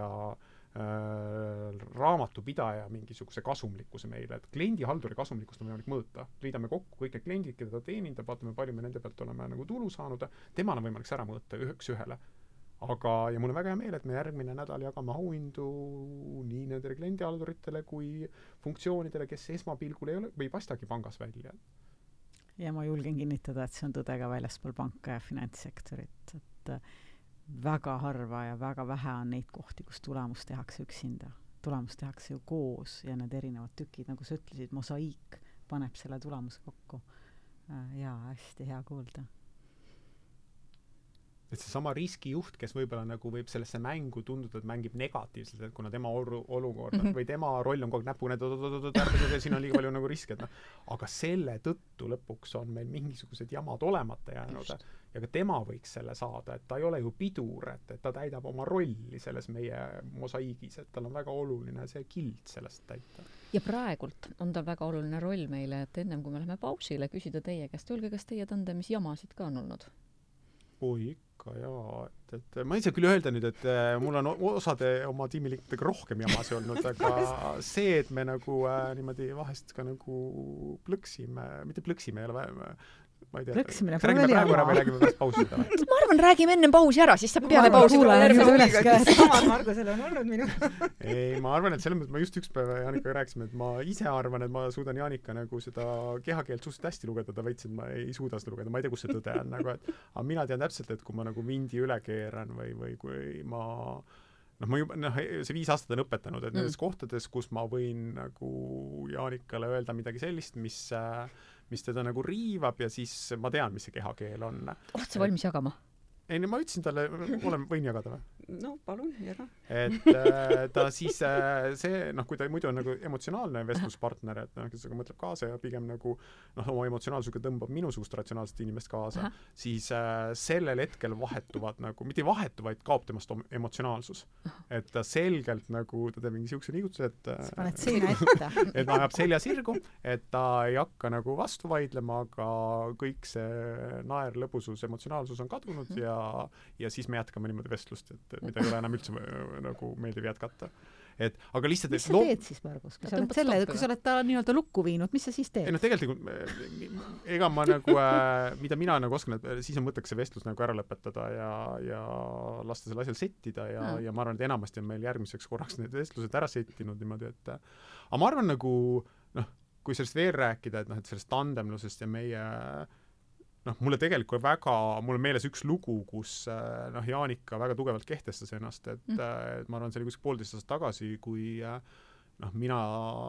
äh, raamatupidaja mingisuguse kasumlikkuse meile, et kliendihalduri kasumlikkust on võimalik mõõta. Liidame kokku kõik need kliendid, keda ta teenindab, vaatame, palju me nende pealt oleme nagu tulu saanud, temal on võimalik ära mõõta üheks ühele. Aga, ja mul on väga hea meel, et me järgmine nädal jagame auhindu nii nendele kliendihalduritele kui funktsioonidele, kes esmapilgul ei ole või pastagi pangas välja. Ja ma julgen kinnitada, et see on tõde ka väljaspool panka ja finantssektorit, et väga harva ja väga vähe on neid kohti, kus tulemus tehakse üksinda. Tulemus tehakse ju koos ja need erinevad tükid, nagu sa ütlesid, mosaiik paneb selle tulemuse kokku. Ja hästi hea kuulda. Et see sama riskijuht, kes võib-olla nagu võib sellesse mängu tunduda, et mängib negatiivselt, et kuna tema olu- olukord mm-hmm. või tema roll on kogu näpuga need siin on liiga palju nagu riski, et noh, aga selle tõttu lõpuks on meil mingisugused jamad olemata jäänud Just. Ja ka tema võiks selle saada, et ta ei ole ju pidur, et, et ta täidab oma rolli selles meie mosaiigis, et tal on väga oluline see kild sellest täita. Ja praegult on tal väga oluline roll meile, et ennem kui me läheme pausile, küsida teie käest, öelge, kas teie tandemis jamasid ka on olnud? Oi, ikka jaa, et, et ma ei saa küll öelda nüüd, et äh, mul on osade oma tiimiliikmetega rohkem jamasi olnud, aga see, et me nagu äh, niimoodi vahest ka nagu plõksime, mitte plõksime, ei ole vähem, ma ei tea, plõksimine räägime praegu ära või räägime pärast pausida? Ma arvan, räägime ennem pausi ära, siis saab peale pausi samad Margusel on olnud minu. Ei, ma arvan, et selles mõttes ma just üks päev Jaanikaga rääkisime, et ma ise arvan, et ma suudan Jaanika nagu seda kehakeelt suhteliselt hästi lugeda, ta väitsin, et ma ei suuda seda lugeda, ma ei tea, kus see tõde on, nagu, et aga mina tean täpselt, et kui ma nagu vindi üle keeran või, või kui ma noh, ma juba, noh, see viis aastat on õpetanud, et mm. nendes kohtades, kus ma võin nagu Jaanikale öelda midagi sellist, mis mis teda nagu riivab ja siis ma tean, mis see kehakeel on. Oled sa valmis jagama? Ei, ma ütlesin talle, olen, võin jagada või? No, palun, jaga. Et äh, ta siis äh, see, noh, kui ta muidu on nagu emotsionaalne vestluspartner, et noh, kes aga mõtleb kaasa ja pigem nagu noh, oma emotsionaalsusega tõmbab minusugust ratsionaalset inimest kaasa, Aha. siis äh, sellel hetkel vahetuvad nagu, mitte vahetu, vaid kaob temast emotsionaalsus. Et ta selgelt nagu, ta teeb mingi siukse liigutuse, et sa paned seina ette. et ta ajab selja sirgu, et ta ei hakka nagu vastu vaidlema, aga kõik see naer, lõbusus, emotsionaalsus on kadunud ja ja, ja siis me jätkame niimoodi vestlust, et mida ei ole enam üldse nagu meeldiv jätkata. Et, aga lihtsalt, mis sa loo... teed siis, Margus? Kui sa oled, selle, kui sa oled ta nii-öelda lukku viinud, mis sa siis teed? Ei no tegelikult, ega ma nagu, äh, mida mina nagu oskan, et siis on mõtteks see vestlus nagu ära lõpetada ja, ja lasta selle asjal settida ja, mm. ja ma arvan, et enamasti on meil järgmiseks korraks need vestlused ära settinud niimoodi, et aga ma arvan nagu, noh, kui sellest veel rääkida, et noh, et sellest tandemlusest ja meie noh, mulle tegelikult väga, mul on meeles üks lugu, kus noh, Jaanika väga tugevalt kehtestas ennast, et, mm. et ma arvan, see oli kuskil poolteist aastat tagasi, kui noh, mina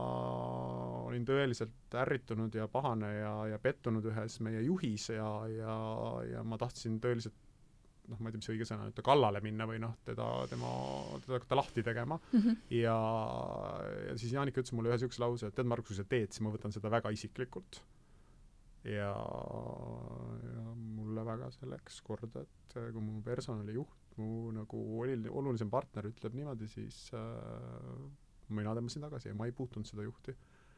olin tõeliselt ärritunud ja pahane ja, ja pettunud ühes meie juhis ja, ja, ja ma tahtsin tõeliselt noh, ma ei tea, mis õige sõna, et kallale minna või noh, teda, tema, teda hakata lahti tegema mm. -hmm. Ja, ja siis Jaanika ütles mulle ühe sihukese lause, et tead, Margus, kui sa teed, siis ma võtan seda väga isiklikult. Ja, ja mulle väga selleks korda, et kui mu personalijuht, mu nagu olulisem partner ütleb niimoodi, siis äh, mina tõmbasin tagasi ja ma ei puutunud seda juhti.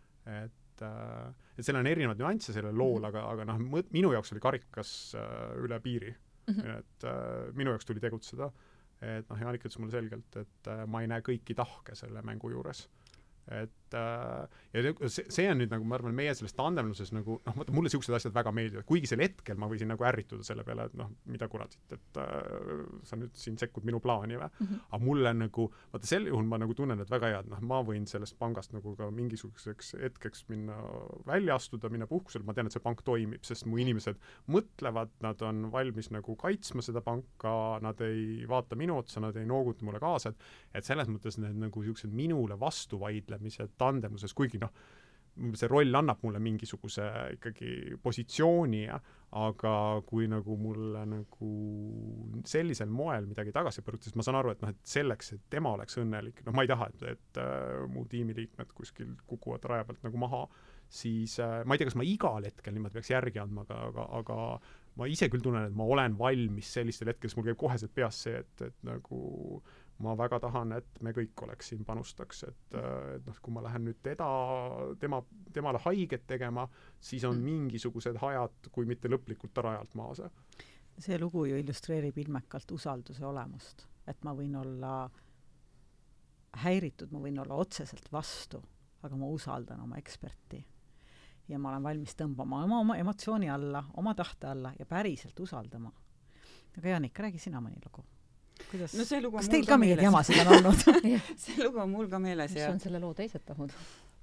Et, äh, et seal on erinevad nüansse sellel lool, aga, aga noh, minu jaoks oli karikas äh, üle piiri. Mm-hmm. Et äh, minu jaoks tuli tegutseda. Et noh, Jaanika ütles mulle selgelt, et äh, ma ei näe kõiki tahke selle mängu juures. Et äh, ja see, see on nüüd nagu ma arvan meie selles tandemluses nagu noh, vaata mulle siuksed asjad väga meeldivad, kuigi sel hetkel ma võisin nagu ärrituda selle peale, et noh, mida kuratit, et äh, sa nüüd siin sekkud minu plaani või, mm -hmm. aga mulle nagu vaata sel juhul ma nagu tunnen, et väga hea, et noh, ma võin sellest pangast nagu ka mingisuguseks hetkeks minna välja astuda, minna puhkusel, ma tean, et see pank toimib, sest mu inimesed mõtlevad, nad on valmis nagu kaitsma seda panka, nad ei vaata minu otsa, nad ei nooguta mulle kaasa, et, et selles mõttes need nagu siuksed minule vastu vaidlemised tandemluses, kuigi noh, see roll annab mulle mingisuguse ikkagi positsiooni, aga kui nagu mulle nagu sellisel moel midagi tagasi põrutas, siis ma saan aru, et noh, et selleks, et tema oleks õnnelik, noh, ma ei taha, et, et äh, mu tiimiliikmed kuskil kukuvad raja pealt nagu maha, siis äh, ma ei tea, kas ma igal hetkel niimoodi peaks järgi andma, aga, aga, aga ma ise küll tunnen, et ma olen valmis sellistel hetkel, mul käib koheselt peas see, et, et nagu ma väga tahan, et me kõik oleks siin panustaks, et, et noh, kui ma lähen nüüd teda, tema, temale haiget tegema, siis on mingisugused hajad, kui mitte lõplikult ta rajalt maas. See lugu ju illustreerib ilmekalt usalduse olemust, et ma võin olla häiritud, ma võin olla otseselt vastu, aga ma usaldan oma eksperti. Ja ma olen valmis tõmbama oma, oma emotsiooni alla, oma tahte alla ja päriselt usaldama. Aga Jaanika, räägi sina mõni lugu. Kuidas? No see lugu kas teil ka mingeid jamasid on olnud? See lugu on mul ka meeles. Mis on selle loo teised tahud?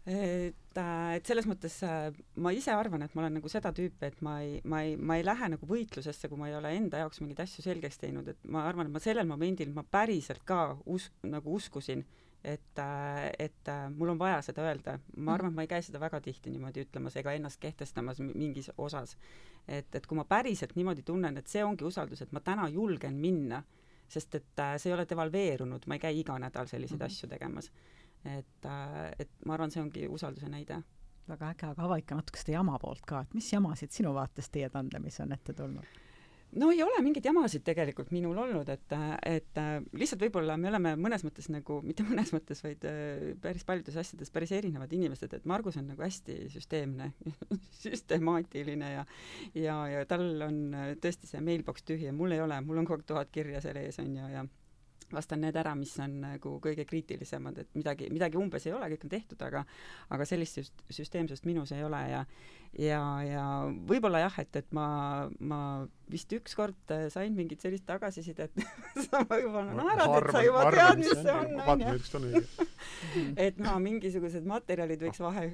Et, et selles mõttes ma ise arvan, et ma olen nagu seda tüüpi, et ma ei, ma ei, ma ei lähe nagu võitlusesse, kui ma ei ole enda jaoks mingeid asju selgeks teinud, et ma arvan, et ma sellel momendil ma päriselt ka us, nagu uskusin, et, et mul on vaja seda öelda. Ma arvan, et ma ei käi seda väga tihti niimoodi ütlemas ega ennast kehtestamas mingis osas. Et, et kui ma päriselt niimoodi tunnen, et see ongi usaldus, et ma täna julgen minna, sest et see ei ole devalveerunud, ma ei käi iga nädal selliseid mm-hmm. asju tegemas. Et, et ma arvan, see ongi usalduse näide. Väga äge, aga ava ikka natuke seda jama poolt ka, et mis jamasid sinu vaates teie tandemis on ette tulnud? No ei ole mingeid jamasid tegelikult minul olnud, et, et lihtsalt võib-olla me oleme mõnes mõttes nagu, mitte mõnes mõttes, vaid päris paljudes asjades päris erinevad inimesed, et Margus on nagu hästi süsteemne, süstemaatiline ja, ja, ja tal on tõesti see mailbox tühi ja mul ei ole, mul on kogu aeg tuhat kirja selle ees on ja, ja vastan need ära, mis on nagu kõige kriitilisemad, et midagi, midagi umbes ei ole, kõik on tehtud, aga, aga sellist süst, süsteemsust minus ei ole ja, ja, ja võib-olla jah, et, et ma, ma vist ükskord sain mingit sellist tagasisidet, sa juba naerad, et sa juba tead, mis see on, on, on. Et ma mingisugused materjalid võiks vahe,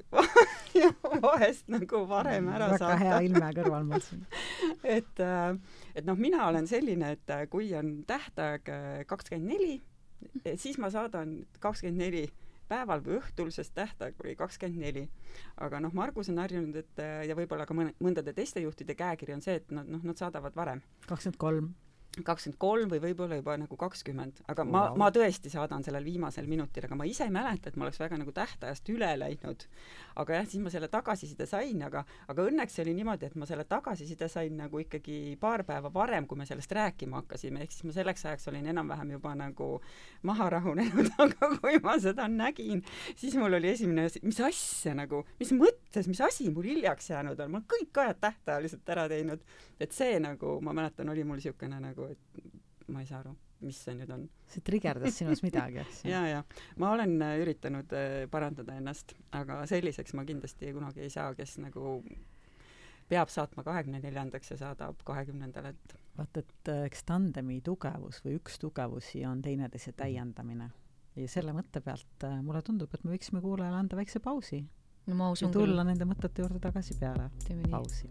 vahest nagu varem ära väga saata. Väga hea ilme kõrval ma ütlesin. et, et noh, mina olen selline, et kui on tähtaeg kakskümmend neli, siis ma saadan kakskümmend neli päeval või õhtul, sest tähtaeg oli kakskümmend neli. Aga noh, Margus on harjunud, et ja võib-olla ka mõndade teiste juhtide käekiri on see, et nad, noh, nad saadavad varem. kakskümmend kolm kakskümmend kolm või võib-olla juba nagu kakskümmend, aga wow. ma, ma tõesti saadan sellel viimasel minutil, aga ma ise ei mäleta, et ma oleks väga nagu tähtajast üle läinud. Aga jah, siis ma selle tagasiside sain, aga, aga õnneks oli niimoodi, et ma selle tagasiside sain nagu ikkagi paar päeva varem, kui me sellest rääkima hakkasime, ehk siis ma selleks ajaks olin enam-vähem juba nagu maha rahunenud, aga kui ma seda nägin, siis mul oli esimene, mis asja nagu, mis mõttes, mis asi mul hiljaks jäänud on, ma kõik ajad tähtajaliselt ära teinud, et see nagu, ma mäletan, oli mul siukene nagu nagu, et ma ei saa aru, mis see nüüd on. See trigerdas sinus midagi, eks? ja, ja. Ma olen üritanud parandada ennast, aga selliseks ma kindlasti kunagi ei saa, kes nagu peab saatma kahekümne neljandaks ja saadab kahekümnendal, et vaat, et eks tandemi tugevus või üks tugevusi on teineteise täiendamine. Ja selle mõtte pealt mulle tundub, et me võiksime kuulajale anda väikse pausi. No ma usun ja tulla küll. Nende mõtete juurde tagasi peale pausi.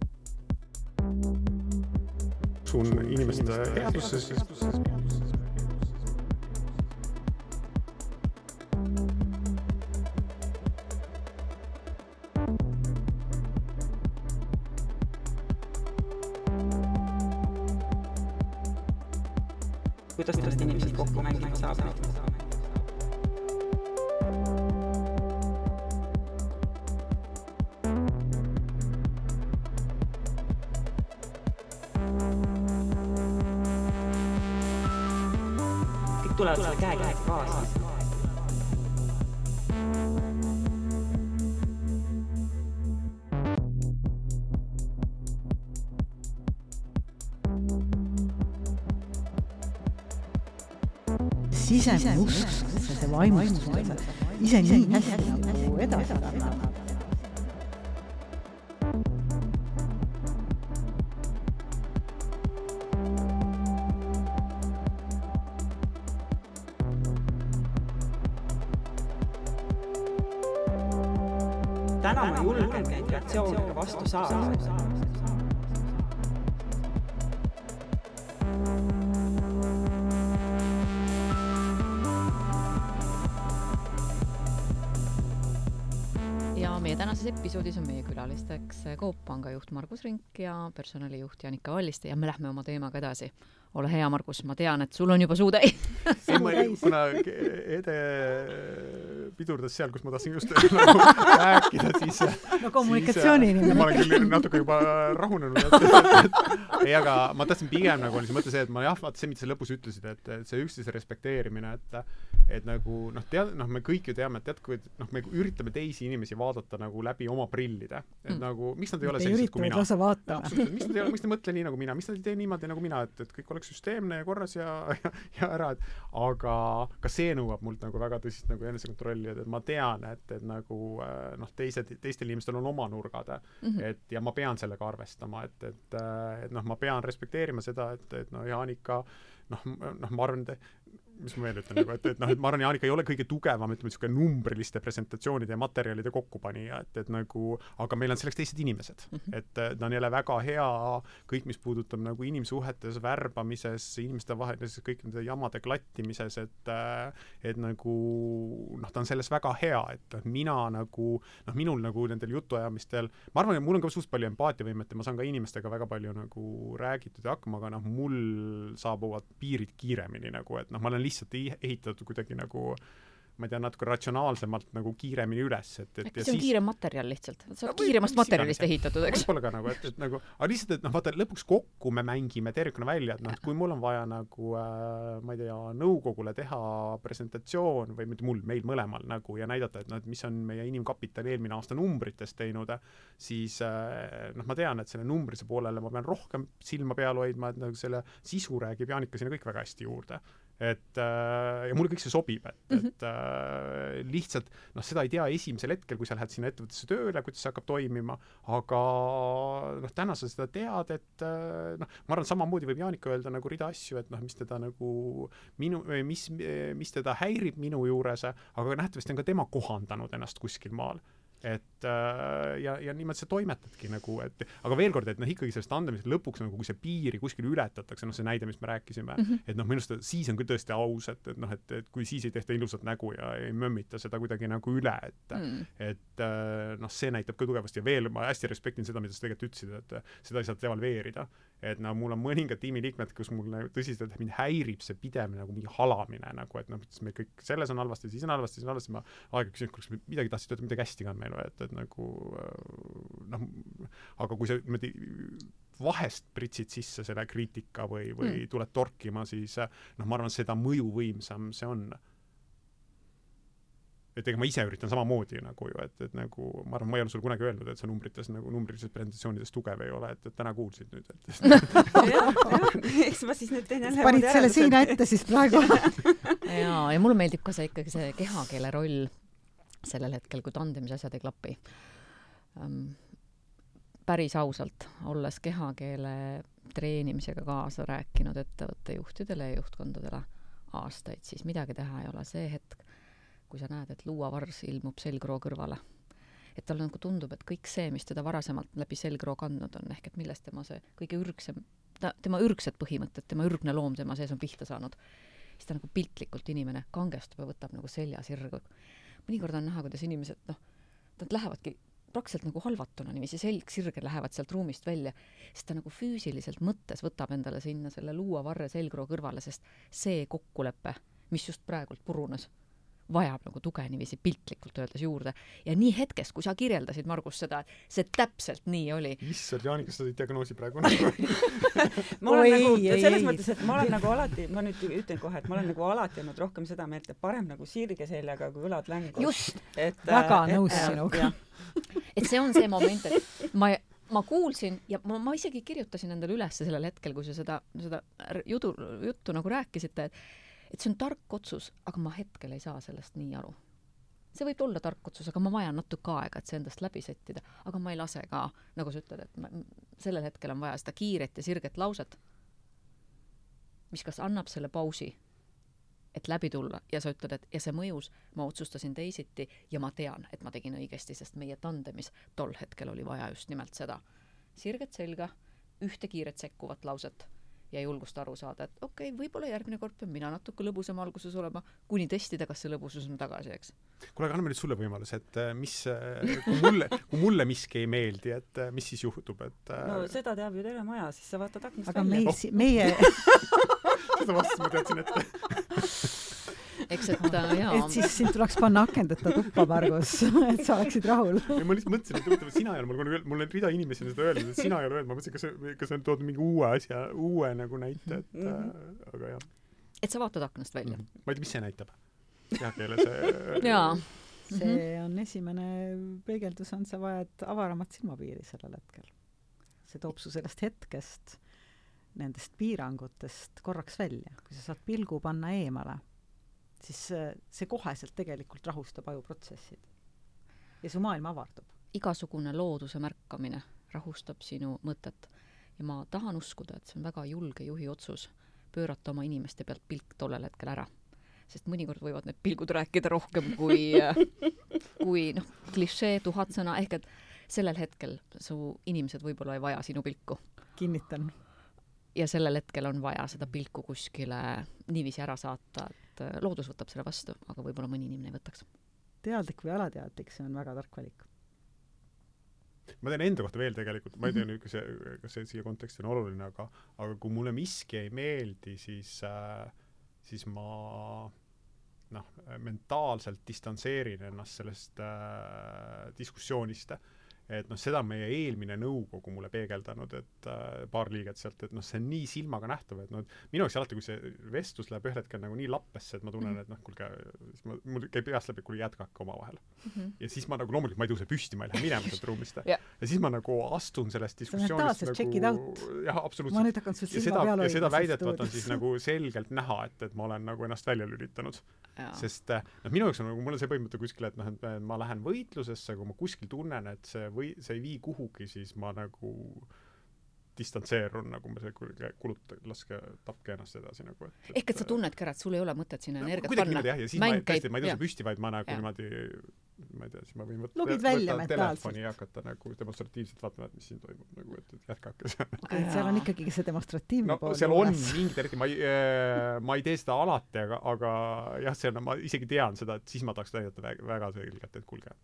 Usun inimeste headusse. kuidas sellest inimesed kokku mängima saab. Kõik tulevad selle käega kaasa. Sisemine usk, see vaimustus, ise nii hästi nagu edasi kannab. Täna ma julgen neid reaktsiooniga vastu saada. Meie tänases episoodis on meie külalisteks Coop Panga juht Margus Rink ja personalijuht Janika Valliste ja me lähme oma teemaga edasi. Ole hea, Margus, ma tean, et sul on juba suutäi. Kuna Ede pidurdas seal, kus ma tahtsin just nagu rääkida, siis... No kommunikatsiooni siis, inimene. Ma olen küll natuke juba rahunenud. Et, et, et, ei, aga ma tahtsin pigem nagu oli see mõte see, et ma jah, vaata see, mida sa lõpus ütlesid, et, et see üksteise respekteerimine, et, et nagu, noh, tead, noh, me kõik ju teame, et tead, kui noh, me üritame teisi inimesi vaadata nagu läbi oma prillide. Et mm. nagu, miks nad ei ole sellised kui mina? Miks nad ei ole, miks nad ei mõtle nii nagu mina? Miks nad ei tee niimoodi nagu mina, et, et kõik oleks süsteemne ja korras ja, ja, ja ära, et aga ka see nõuab mult nagu väga tõsist nagu enesekontrolli, et, et ma tean, et, et nagu noh, teised, teistel inimestel on oma nurgad, mm-hmm. et ja ma pean sellega arvestama, et, et, et noh, ma pean respekteerima seda, et, et noh, Jaanika, noh, noh, ma arvan, et mis ma veel ütlen, nagu, et, et, noh, et ma arvan, Jaanika ei ole kõige tugevam, ütleme, niisugune numbriliste presentatsioonide ja materjalide kokkupanija, et, et nagu, aga meil on selleks teised inimesed. Mm-hmm. Et ta on jälle väga hea kõik, mis puudutab nagu inimsuhetes, värbamises, inimeste vahelises, kõik nende jamade klattimises, et, et nagu, noh, ta on selles väga hea, et mina nagu, noh, minul nagu nendel jutuajamistel, ma arvan, et mul on ka suht palju empaatiavõimet ja ma saan ka inimestega väga palju nagu räägitud ja hakkama, aga noh, mul saabuvad piirid kiiremini nagu, et noh, ma olen lihtsalt ehitatud kuidagi nagu, ma ei tea, natuke ratsionaalsemalt nagu kiiremini üles. Et, et, see on siis... kiire materjal lihtsalt. Sa oled kiiremast materjalist ehitatud, eks? Võib-olla ka nagu, et, et nagu, aga lihtsalt, et noh, vaata, lõpuks kokku me mängime tervikuna välja, et noh, et kui mul on vaja nagu, äh, ma ei tea, nõukogule teha presentatsioon või mitte mul, meil mõlemal nagu ja näidata, et noh, et mis on meie inimkapital eelmine aasta numbritest teinud, siis äh, noh, ma tean, et selle numbrise poolele ma pean rohkem silma peal hoidma, et nagu selle sisu räägib Jaanika sinna kõik väga hästi juurde. Et, äh, ja mulle kõik see sobib, et, mm-hmm. et äh, lihtsalt, noh, seda ei tea esimesel hetkel, kui sa lähed sinna ettevõttesse tööle, kuidas see hakkab toimima, aga noh, täna sa seda tead, et äh, noh, ma arvan, samamoodi võib Jaanika öelda nagu rida asju, et noh, mis teda nagu minu, mis, mis teda häirib minu juures, aga nähtavasti on ka tema kohandanud ennast kuskil maal. Et äh, ja, ja niimoodi see toimetadki nagu, et aga veel kord, et noh, ikkagi sellest andamisest lõpuks nagu, kui see piiri kuskil ületatakse, noh, see näide, mis me rääkisime, mm-hmm. et noh, minust siis on küll tõesti aus, et, et noh, et, et kui siis ei tehta ilusat nägu ja ei mömmita seda kuidagi nagu üle, et mm. et äh, noh, see näitab ka tugevasti ja veel ma hästi respektin seda, mida sa tegelikult ütlesid, et seda ei saa devalveerida, et no mul on mõningad tiimiliikmed, kus mul tõsiselt, et mind häirib see pidev nagu mingi halamine, nagu, et noh, me kõik selles on halvasti, siis on halvasti, siis on halvasti, ma aega küsin, kus midagi tahtsid öelda, midagi hästi ka on meil, et, et nagu noh, aga kui sa vahest pritsid sisse selle kriitika või, või mm. tuled torkima, siis noh, ma arvan, seda mõjuvõimsam see on. et ega ma ise üritan samamoodi nagu ju, et, et nagu ma arvan, ma ei ole sulle kunagi öelnud, et sa numbrites nagu numbrilises presentatsioonides tugev ei ole, et, et täna kuulsid nüüd, et jah, jah, eks ma siis nüüd teen jälle panid selle seina ette siis praegu. jaa, ja mulle meeldib ka see ikkagi see kehakeele roll sellel hetkel, kui tandemis asjad ei klapi. Um, päris ausalt, olles kehakeele treenimisega kaasa rääkinud ettevõtte juhtidele ja juhtkondadele aastaid, siis midagi teha ei ole see hetk, kui sa näed, et luuavars ilmub selgroo kõrvale. Et tal nagu tundub, et kõik see, mis teda varasemalt läbi selgroo kandnud on, ehk et millest tema see kõige ürgsem, ta, tema ürgsed põhimõtted, tema ürgne loom tema sees on pihta saanud, siis ta nagu piltlikult inimene kangestub ja võtab nagu selja sirgu. Mõnikord on näha, kuidas inimesed, noh, nad lähevadki praktiliselt nagu halvatuna, niiviisi selg, sirged lähevad sealt ruumist välja, sest ta nagu füüsiliselt mõttes võtab endale sinna selle luuavarre selgroo kõrvale, sest see kokkulepe, mis just praegult purunes, vajab nagu tuge niiviisi piltlikult öeldes juurde. Ja nii hetkes, kui sa kirjeldasid, Margus, seda, et see täpselt nii oli. Issand, Jaanika, sa tõid diagnoosi praegu. ma olen Oi, nagu, ei, selles ei. mõttes, et ma olen nagu alati, ma nüüd ütlen kohe, et ma olen nagu alati olnud rohkem seda meelt, et parem nagu sirge seljaga kui õlad längus. Just! Et, väga et, nõus et, sinuga. Et see on see moment, et ma, ma kuulsin ja ma, ma isegi kirjutasin endale üles sellel hetkel, kui sa seda, seda jutu, juttu nagu rääkisite, et et see on tark otsus, aga ma hetkel ei saa sellest nii aru. See võib olla tark otsus, aga ma vajan natuke aega, et see endast läbi settida, aga ma ei lase ka, nagu sa ütled, et ma, sellel hetkel on vaja seda kiiret ja sirget lauset, mis kas annab selle pausi, et läbi tulla ja sa ütled, et ja see mõjus, ma otsustasin teisiti ja ma tean, et ma tegin õigesti, sest meie tandemis tol hetkel oli vaja just nimelt seda sirget selga, ühte kiiret sekkuvat lauset ja julgust aru saada, et okei, okay, võib-olla järgmine kord pean mina natuke lõbusam alguses olema, kuni testida, kas see lõbusus on tagasi, eks. Kuule, aga anname nüüd sulle võimalus, et mis, kui mulle, kui mulle miski ei meeldi, et mis siis juhtub, et no seda teab ju terve maja, siis sa vaatad aknast aga välja. meie, meie seda vastas ma teadsin ette. Eks, et jaa. et siis siin tuleks panna akendeta tuppa, Margus, et sa oleksid rahul. Ja ma lihtsalt mõtlesin, et huvitav, et sina ei ole, mul, mul on rida inimesi seda öelnud, et sina ei ole öelnud, ma mõtlesin, kas, kas on toodud mingi uue asja, uue nagu näite, et mm -hmm. äh, aga jah. Et sa vaatad aknast välja. Mm -hmm. Ma ei tea, mis see näitab? Kehakeele see... jaa. see on esimene peegeldus, on sa vajad avaramat silmapiiri sellel hetkel. See toob su sellest hetkest, nendest piirangutest korraks välja. Kui sa saad pilgu panna eemale, siis see koheselt tegelikult rahustab ajuprotsessid. Ja su maailm avardub. Igasugune looduse märkamine rahustab sinu mõtet. Ja ma tahan uskuda, et see on väga julge juhi otsus pöörata oma inimeste pealt pilk tollel hetkel ära. Sest mõnikord võivad need pilgud rääkida rohkem kui, kui noh, klišee, tuhat sõna, ehk et sellel hetkel su inimesed võib-olla ei vaja sinu pilku. Kinnitan. Ja sellel hetkel on vaja seda pilku kuskile niiviisi ära saata, et loodus võtab selle vastu, aga võib-olla mõni inimene ei võtaks. Teadlik või alateadlik, see on väga tark valik. Ma teen enda kohta veel tegelikult, ma ei tea nüüd, kas see, kas see siia konteksti on oluline, aga, aga kui mulle miski ei meeldi, siis, äh, siis ma noh, mentaalselt distantseerin ennast sellest äh, diskussioonist. Et noh, seda meie eelmine nõukogu mulle peegeldanud, et äh, paar liiget sealt, et noh, see on nii silmaga nähtav, et noh, minu jaoks alati, kui see vestlus läheb ühel hetkel nagu nii lappesse, et ma tunnen, et noh, kulge, mul käib peast läbi, kui jätkake oma vahel. Mm -hmm. Ja siis ma nagu loomulikult, ma ei tõuse püsti, ma ei lähe minema sealt ruumist. ja. ja siis ma nagu astun sellest diskussioonist nagu... jah, absoluutselt. Ma nüüd hakkan sul silma seda, peal ja seda väidetavalt on siis nagu selgelt näha, et, et ma olen nagu ennast välja lülitanud. Ja. Sest noh, minu jaoks on nagu, mul on see põhimõte kuskil, et noh, et ma lähen võitlusesse, kui ma kuskil tunnen, et see või see ei vii kuhugi, siis ma nagu distantseerun, nagu ma see kuluta, laske, tapke ennast edasi nagu, et, et ehk et sa tunnedki ära, et sul ei ole mõtet sinna no, energiat panna. Jah, ja siis Mäng ma, tõesti, ma ei tõuse püsti, vaid ma nagu ja. niimoodi, ma ei tea, siis ma võin võtta, võtta telefoni ja hakata nagu demonstratiivselt vaatama, et mis siin toimub, nagu, et, et jätkake see. Okay, seal on ikkagi see demonstratiivne no, pool. Seal on mingid eriti, ma ei, ma ei tee seda alati, aga, aga jah, see on, ma isegi tean seda, et siis ma tahaks näidata väga, väga selgelt, et kulge.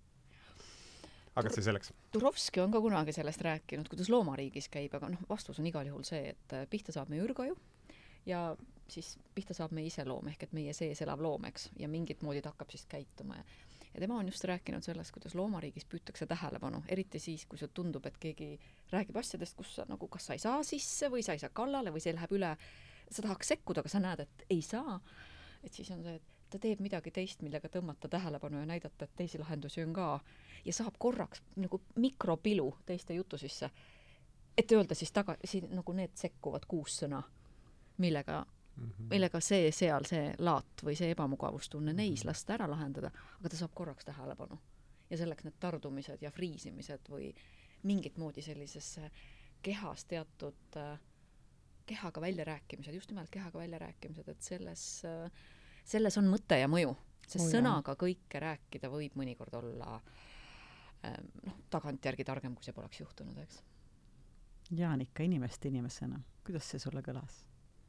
Aga see selleks. Turovski on ka kunagi sellest rääkinud, kuidas loomariigis käib, aga noh, vastus on igal juhul see, et pihta saab meie ürgaju ja siis pihta saab meie iseloom, ehk et meie sees elav loom, eks, ja mingit moodi ta hakkab siis käituma. Ja, ja tema on just rääkinud sellest, kuidas loomariigis püütakse tähelepanu, eriti siis, kui see tundub, et keegi räägib asjadest, kus sa nagu, kas sa ei saa sisse või sa ei saa kallale või see läheb üle, sa tahaks sekkuda, aga sa näed, et ei saa. et siis on see, et ta teeb midagi teist, millega tõmmata tähelepanu ja näidata, et teisi lahendusi on ka ja saab korraks nagu mikropilu teiste jutu sisse, et öelda siis taga, siin nagu need sekkuvad kuus sõna, millega mm -hmm. millega see seal, see laat või see ebamugavustunne neis lasta ära lahendada, aga ta saab korraks tähelepanu. Ja selleks need tardumised ja friisimised või mingit moodi sellisesse kehas teatud äh, kehaga väljarääkimised, just nimelt kehaga väljarääkimised, et selles, äh, selles on mõte ja mõju. Sest oh, sõnaga kõike rääkida võib mõnikord olla äh, noh, tagantjärgi targem, kui see poleks juhtunud, eks. Jaanika, inimeste inimesena, kuidas see sulle kõlas?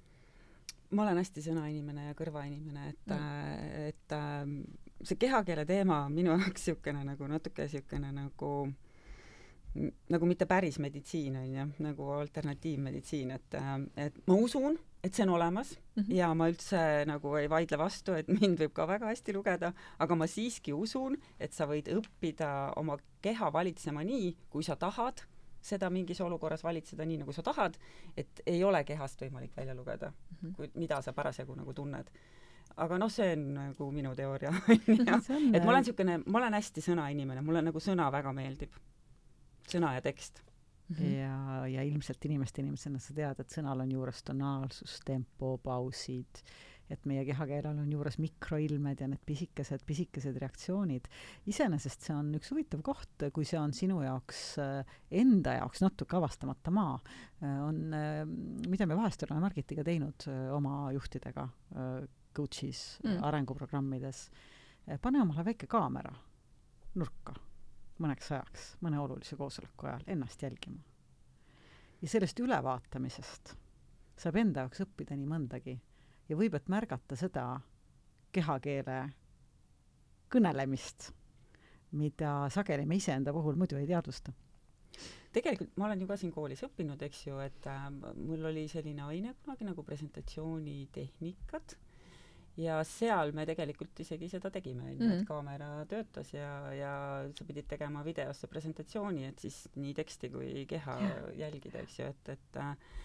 Ma olen hästi sõnainimene ja kõrvainimene, et mm. et see kehakeele teema minu jaoks siukene nagu natuke siukene nagu nagu mitte päris meditsiin on ju, nagu alternatiivmeditsiin, et et ma usun, et see on olemas mm -hmm. ja ma üldse nagu ei vaidle vastu, et mind võib ka väga hästi lugeda, aga ma siiski usun, et sa võid õppida oma keha valitsema nii, kui sa tahad seda mingis olukorras valitseda nii, nagu sa tahad, et ei ole kehast võimalik välja lugeda mm, -hmm. kui, mida sa parasjagu nagu tunned. Aga noh, see on nagu minu teooria. et ma olen siukene, ma olen hästi sõnainimene, mulle nagu sõna väga meeldib. Sõna ja tekst. Mm -hmm. ja, ja ilmselt inimeste inimesena sa tead, et sõnal on juures tonaalsus, tempo, pausid, et meie kehakeelel on juures mikroilmed ja need pisikesed, pisikesed reaktsioonid. Iseenesest see on üks huvitav koht, kui see on sinu jaoks, enda jaoks natuke avastamata maa. On, mida me vahest oleme Margitiga teinud oma juhtidega coach'is, mm. arenguprogrammides. Pane omale väike kaamera nurka mõneks ajaks, mõne olulise koosoleku ajal ennast jälgima. Ja sellest ülevaatamisest saab enda jaoks õppida nii mõndagi. Ja võib, et märgata seda kehakeele kõnelemist, mida sageli me iseenda puhul muidu ei teadvusta. Tegelikult ma olen ju ka siin koolis õppinud, eks ju, et äh, mul oli selline aine kunagi nagu presentatsioonitehnikad ja seal me tegelikult isegi seda tegime, mm -hmm. et kaamera töötas ja, ja sa pidid tegema videosse presentatsiooni, et siis nii teksti kui keha jälgida, eks ju, et, et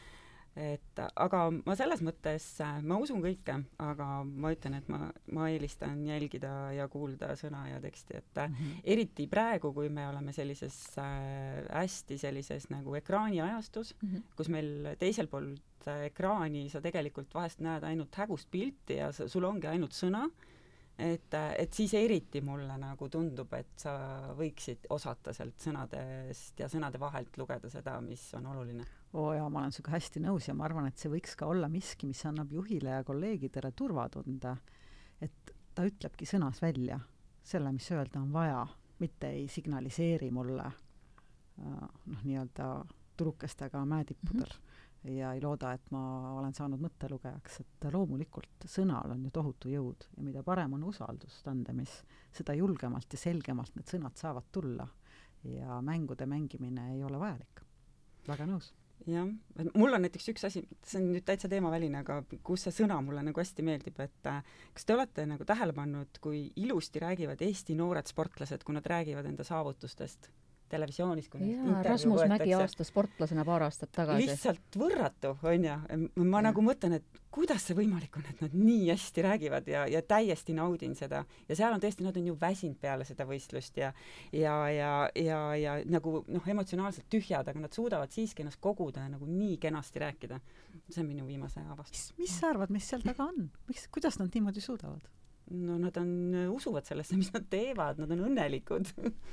et aga ma selles mõttes, ma usun kõike, aga ma ütlen, et ma, ma eelistan jälgida ja kuulda sõna ja teksti, et mm -hmm. eriti praegu, kui me oleme sellises äh, hästi sellises nagu ekraaniajastus, mm -hmm. kus meil teisel pool ekraani sa tegelikult vahest näed ainult hägust pilti ja sa, sul ongi ainult sõna, et, et siis eriti mulle nagu tundub, et sa võiksid osata sealt sõnadest ja sõnade vahelt lugeda seda, mis on oluline. oo jaa, ma olen sinuga hästi nõus ja ma arvan, et see võiks ka olla miski, mis annab juhile ja kolleegidele turvatunde, et ta ütlebki sõnas välja selle, mis öelda on vaja, mitte ei signaliseeri mulle noh, nii-öelda turukestega mäetippudel mm-hmm. ja ei looda, et ma olen saanud mõttelugejaks, et loomulikult sõnal on ju tohutu jõud ja mida parem on usaldus tandemis, seda julgemalt ja selgemalt need sõnad saavad tulla ja mängude mängimine ei ole vajalik. Väga nõus. Jah, mul on näiteks üks asi, see on nüüd täitsa teemaväline, aga kus see sõna mulle nagu hästi meeldib, et äh, kas te olete nagu tähele pannud, kui ilusti räägivad Eesti noored sportlased, kui nad räägivad enda saavutustest televisioonis, kui jaa, Rasmus Mägi aasta sportlasena paar aastat tagasi. Lihtsalt võrratu, on ja. Ma ja. nagu mõtlen, et kuidas see võimalik on, et nad nii hästi räägivad ja, ja täiesti naudin seda. Ja seal on tõesti, nad on ju väsinud peale seda võistlust ja, ja, ja, ja, ja nagu noh, emotsionaalselt tühjad, aga nad suudavad siiski ennast koguda ja nagu nii kenasti rääkida. See on minu viimase avastus. Mis, mis sa arvad, mis seal taga on? Miks, kuidas nad niimoodi suudavad? No nad on, usuvad sellesse, mis nad teevad, nad on õnnelikud.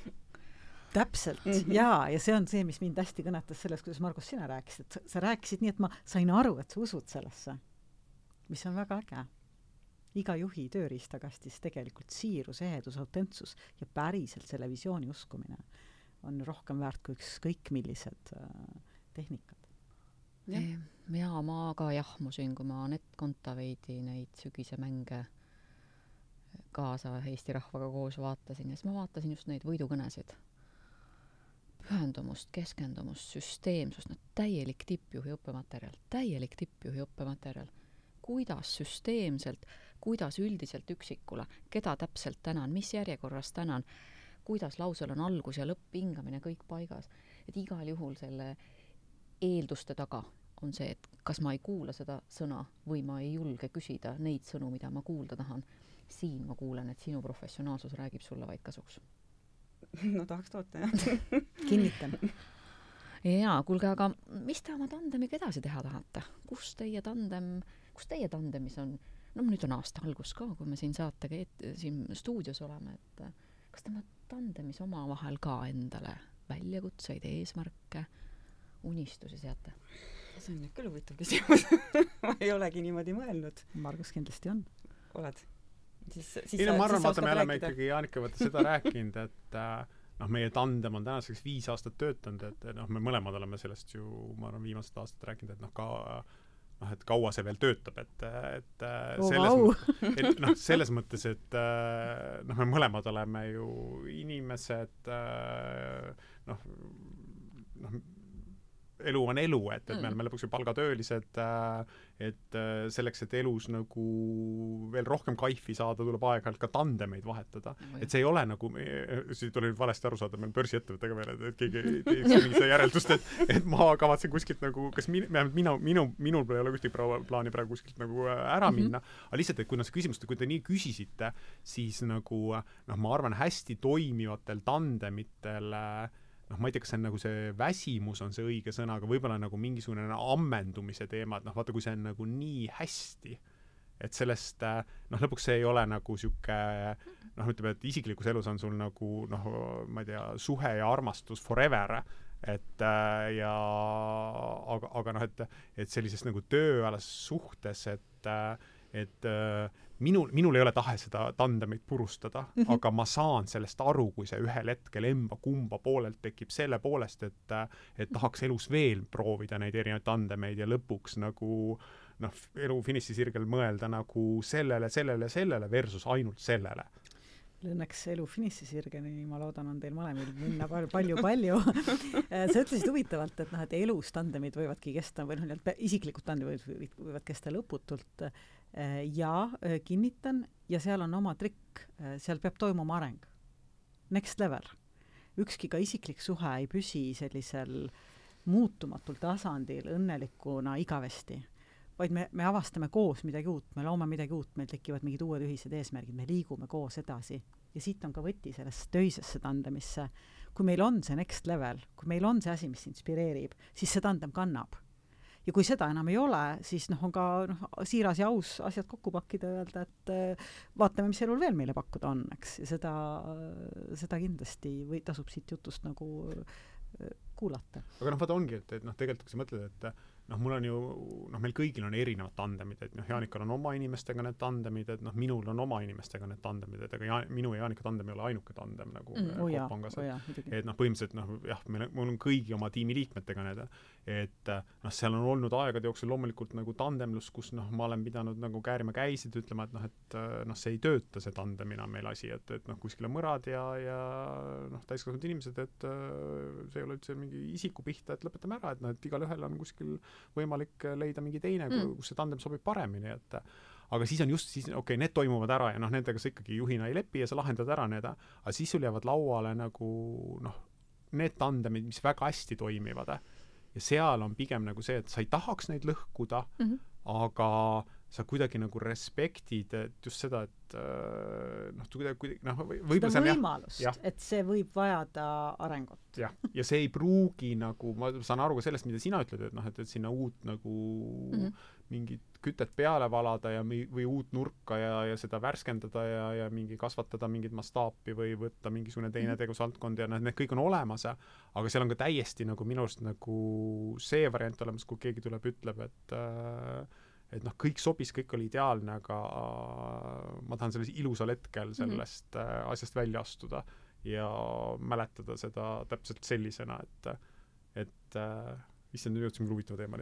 Täpselt, mm -hmm. jaa, ja see on see, mis mind hästi kõnetas selles, kuidas Margus sina rääkisid, et sa, sa rääkisid nii, et ma sain aru, et sa usud sellesse, mis on väga äge. Iga juhi tööriistakastis tegelikult siirus, ehedus, autentsus ja päriselt selle visiooni uskumine on rohkem väärt kui ükskõik millised äh, tehnikad. Ja. ja ma ka jahmusin, kui ma Anett Kontaveidi neid sügise mänge kaasa Eesti rahvaga koos vaatasin ja siis ma vaatasin just neid võidukõnesid. Pühendumust, keskendumust, süsteemsust, no täielik tippjuhi õppematerjal, täielik tippjuhi õppematerjal. Kuidas süsteemselt, kuidas üldiselt üksikule, keda täpselt tänan, mis järjekorras tänan, kuidas lausel on algus ja lõpp, hingamine kõik paigas. Et igal juhul selle eelduste taga on see, et kas ma ei kuula seda sõna või ma ei julge küsida neid sõnu, mida ma kuulda tahan. Siin ma kuulen, et sinu professionaalsus räägib sulle vaid kasuks. No tahaks toota, jah. Kinnitan. Jaa, kuulge, aga mis te oma tandemiga edasi teha tahate? Kus teie tandem, kus teie tandemis on? No nüüd on aasta algus ka, kui me siin saatega et, siin stuudios oleme, et kas te oma tandemis oma vahel ka endale väljakutseid, eesmärke, unistusi seate? See on nüüd küll huvitav küsimus. Ma ei olegi niimoodi mõelnud. Margus kindlasti on. Oled? Siis, siis ei, no, ma arvan, vaata, me oleme rääkida. ikkagi Jaanika vaata seda rääkinud, et noh, meie tandem on tänaseks viis aastat töötanud, et noh, me mõlemad oleme sellest ju, ma arvan, viimased aastat rääkinud, et noh, ka noh, et kaua see veel töötab, et, et oh, selles, wow. et noh, selles mõttes, et noh, me mõlemad oleme ju inimesed, noh, noh, elu on elu, et, et me oleme lõpuks ju palgatöölised, et selleks, et elus nagu veel rohkem kaifi saada, tuleb aeg-ajalt ka tandemeid vahetada. No, et see ei ole nagu, see tuli nüüd valesti aru saada, meil börsiettevõttega veel, et keegi ei teiks mingi järeldust, et, et ma kavatsen kuskilt nagu, kas min, minu, minu, minul ei ole kuskilt plaani praegu kuskilt nagu ära minna, mm-hmm. aga lihtsalt, et kui noh, see küsimus, kui te nii küsisite, siis nagu, noh, ma arvan, hästi toimivatel tandemitel noh, ma ei tea, kas see on nagu see väsimus on see õige sõna, aga võib-olla nagu mingisugune ammendumise teema, et noh, vaata, kui see on nagu nii hästi, et sellest, noh, lõpuks see ei ole nagu siuke, noh, ütleme, et isiklikus elus on sul nagu, noh, ma ei tea, suhe ja armastus forever, et ja, aga, aga noh, et, et sellises nagu tööalases suhtes, et, et minul, minul ei ole tahe seda tandemit purustada, mm-hmm. aga ma saan sellest aru, kui see ühel hetkel emba kumba poolelt tekib selle poolest, et, et tahaks elus veel proovida neid erinevaid tandemeid ja lõpuks nagu noh, elu finišisirgel mõelda nagu sellele, sellele, sellele versus ainult sellele. Õnneks elu finišisirgeni, ma loodan, on teil mõlemil minna palju-palju. Sa ütlesid huvitavalt, et, noh, et elus tandemid võivadki kesta, või noh, isiklikud tandemid võivad, võivad kesta lõputult. Ja kinnitan, ja seal on oma trikk, seal peab toimuma areng. Next level. Ükski ka isiklik suhe ei püsi sellisel muutumatul tasandil õnnelikuna igavesti, vaid me, me avastame koos midagi uut, me loome midagi uut, meil tekivad mingid uued ühised eesmärgid, me liigume koos edasi. Ja siit on ka võti sellest töisesse tandemisse. Kui meil on see next level, kui meil on see asi, mis inspireerib, siis see tandem kannab. Ja kui seda enam ei ole, siis noh, on ka noh, siiras ja aus asjad kokku pakkida ja öelda, et vaatame, mis elul veel meile pakkuda on, eks. Ja seda, seda kindlasti või tasub siit jutust nagu kuulata. Aga noh, vaata ongi, et, et noh, tegelikult kui sa mõtled, et noh, mul on ju, noh, meil kõigil on erinevad tandemid, et noh, Jaanikal on oma inimestega need tandemid, et noh, minul on oma inimestega need tandemid, et aga Jaan, minu ja Jaanika tandem ei ole ainuke tandem nagu mm, oh jah, Kopangas. Oh jah, et noh, põhimõtteliselt noh, jah, meil, mul on kõigi oma tiimiliikmetega need, et noh, seal on olnud aegade jooksul loomulikult nagu tandemlus, kus noh, ma olen pidanud nagu käärima käisid, ütlema, et noh, et noh, see ei tööta see tandemina meil asi, et, et noh, kuskil on mõrad ja, ja noh, täiskasvanud inimesed, et see ei ole üldse mingi isiku pihta, et lõpetame ära, et noh, et igal ühel on kuskil võimalik leida mingi teine, mm. kus see tandem sobib paremini, et aga siis on just, siis okei, okay, need toimuvad ära ja noh, nendega sa ikkagi juhina ei lepi ja sa lahendad ära need, aga siis sul jäävad lauale nagu noh, need tandemid, mis väga hästi toimivad ja seal on pigem nagu see, et sa ei tahaks neid lõhkuda, mm-hmm. aga sa kuidagi nagu respektid, et just seda, et noh, kuidagi, noh, võib-olla seda võimalust, jah, et see võib vajada arengut. Jah, ja see ei pruugi nagu, ma saan aru ka sellest, mida sina ütled, et noh, et, et sinna uut nagu mm-hmm. mingit kütet peale valada ja või, või uut nurka ja, ja seda värskendada ja, ja mingi kasvatada mingit mastaapi või võtta mingisugune teine mm-hmm. tegevusvaldkond ja noh, need kõik on olemas, aga seal on ka täiesti nagu minu arust nagu see variant olemas, kui keegi tuleb, ütleb, et äh, et noh, kõik sobis, kõik oli ideaalne, aga ma tahan selles ilusal hetkel sellest mm-hmm. asjast välja astuda ja mäletada seda täpselt sellisena, et et äh, issand, nüüd jõudsime huvitava teema.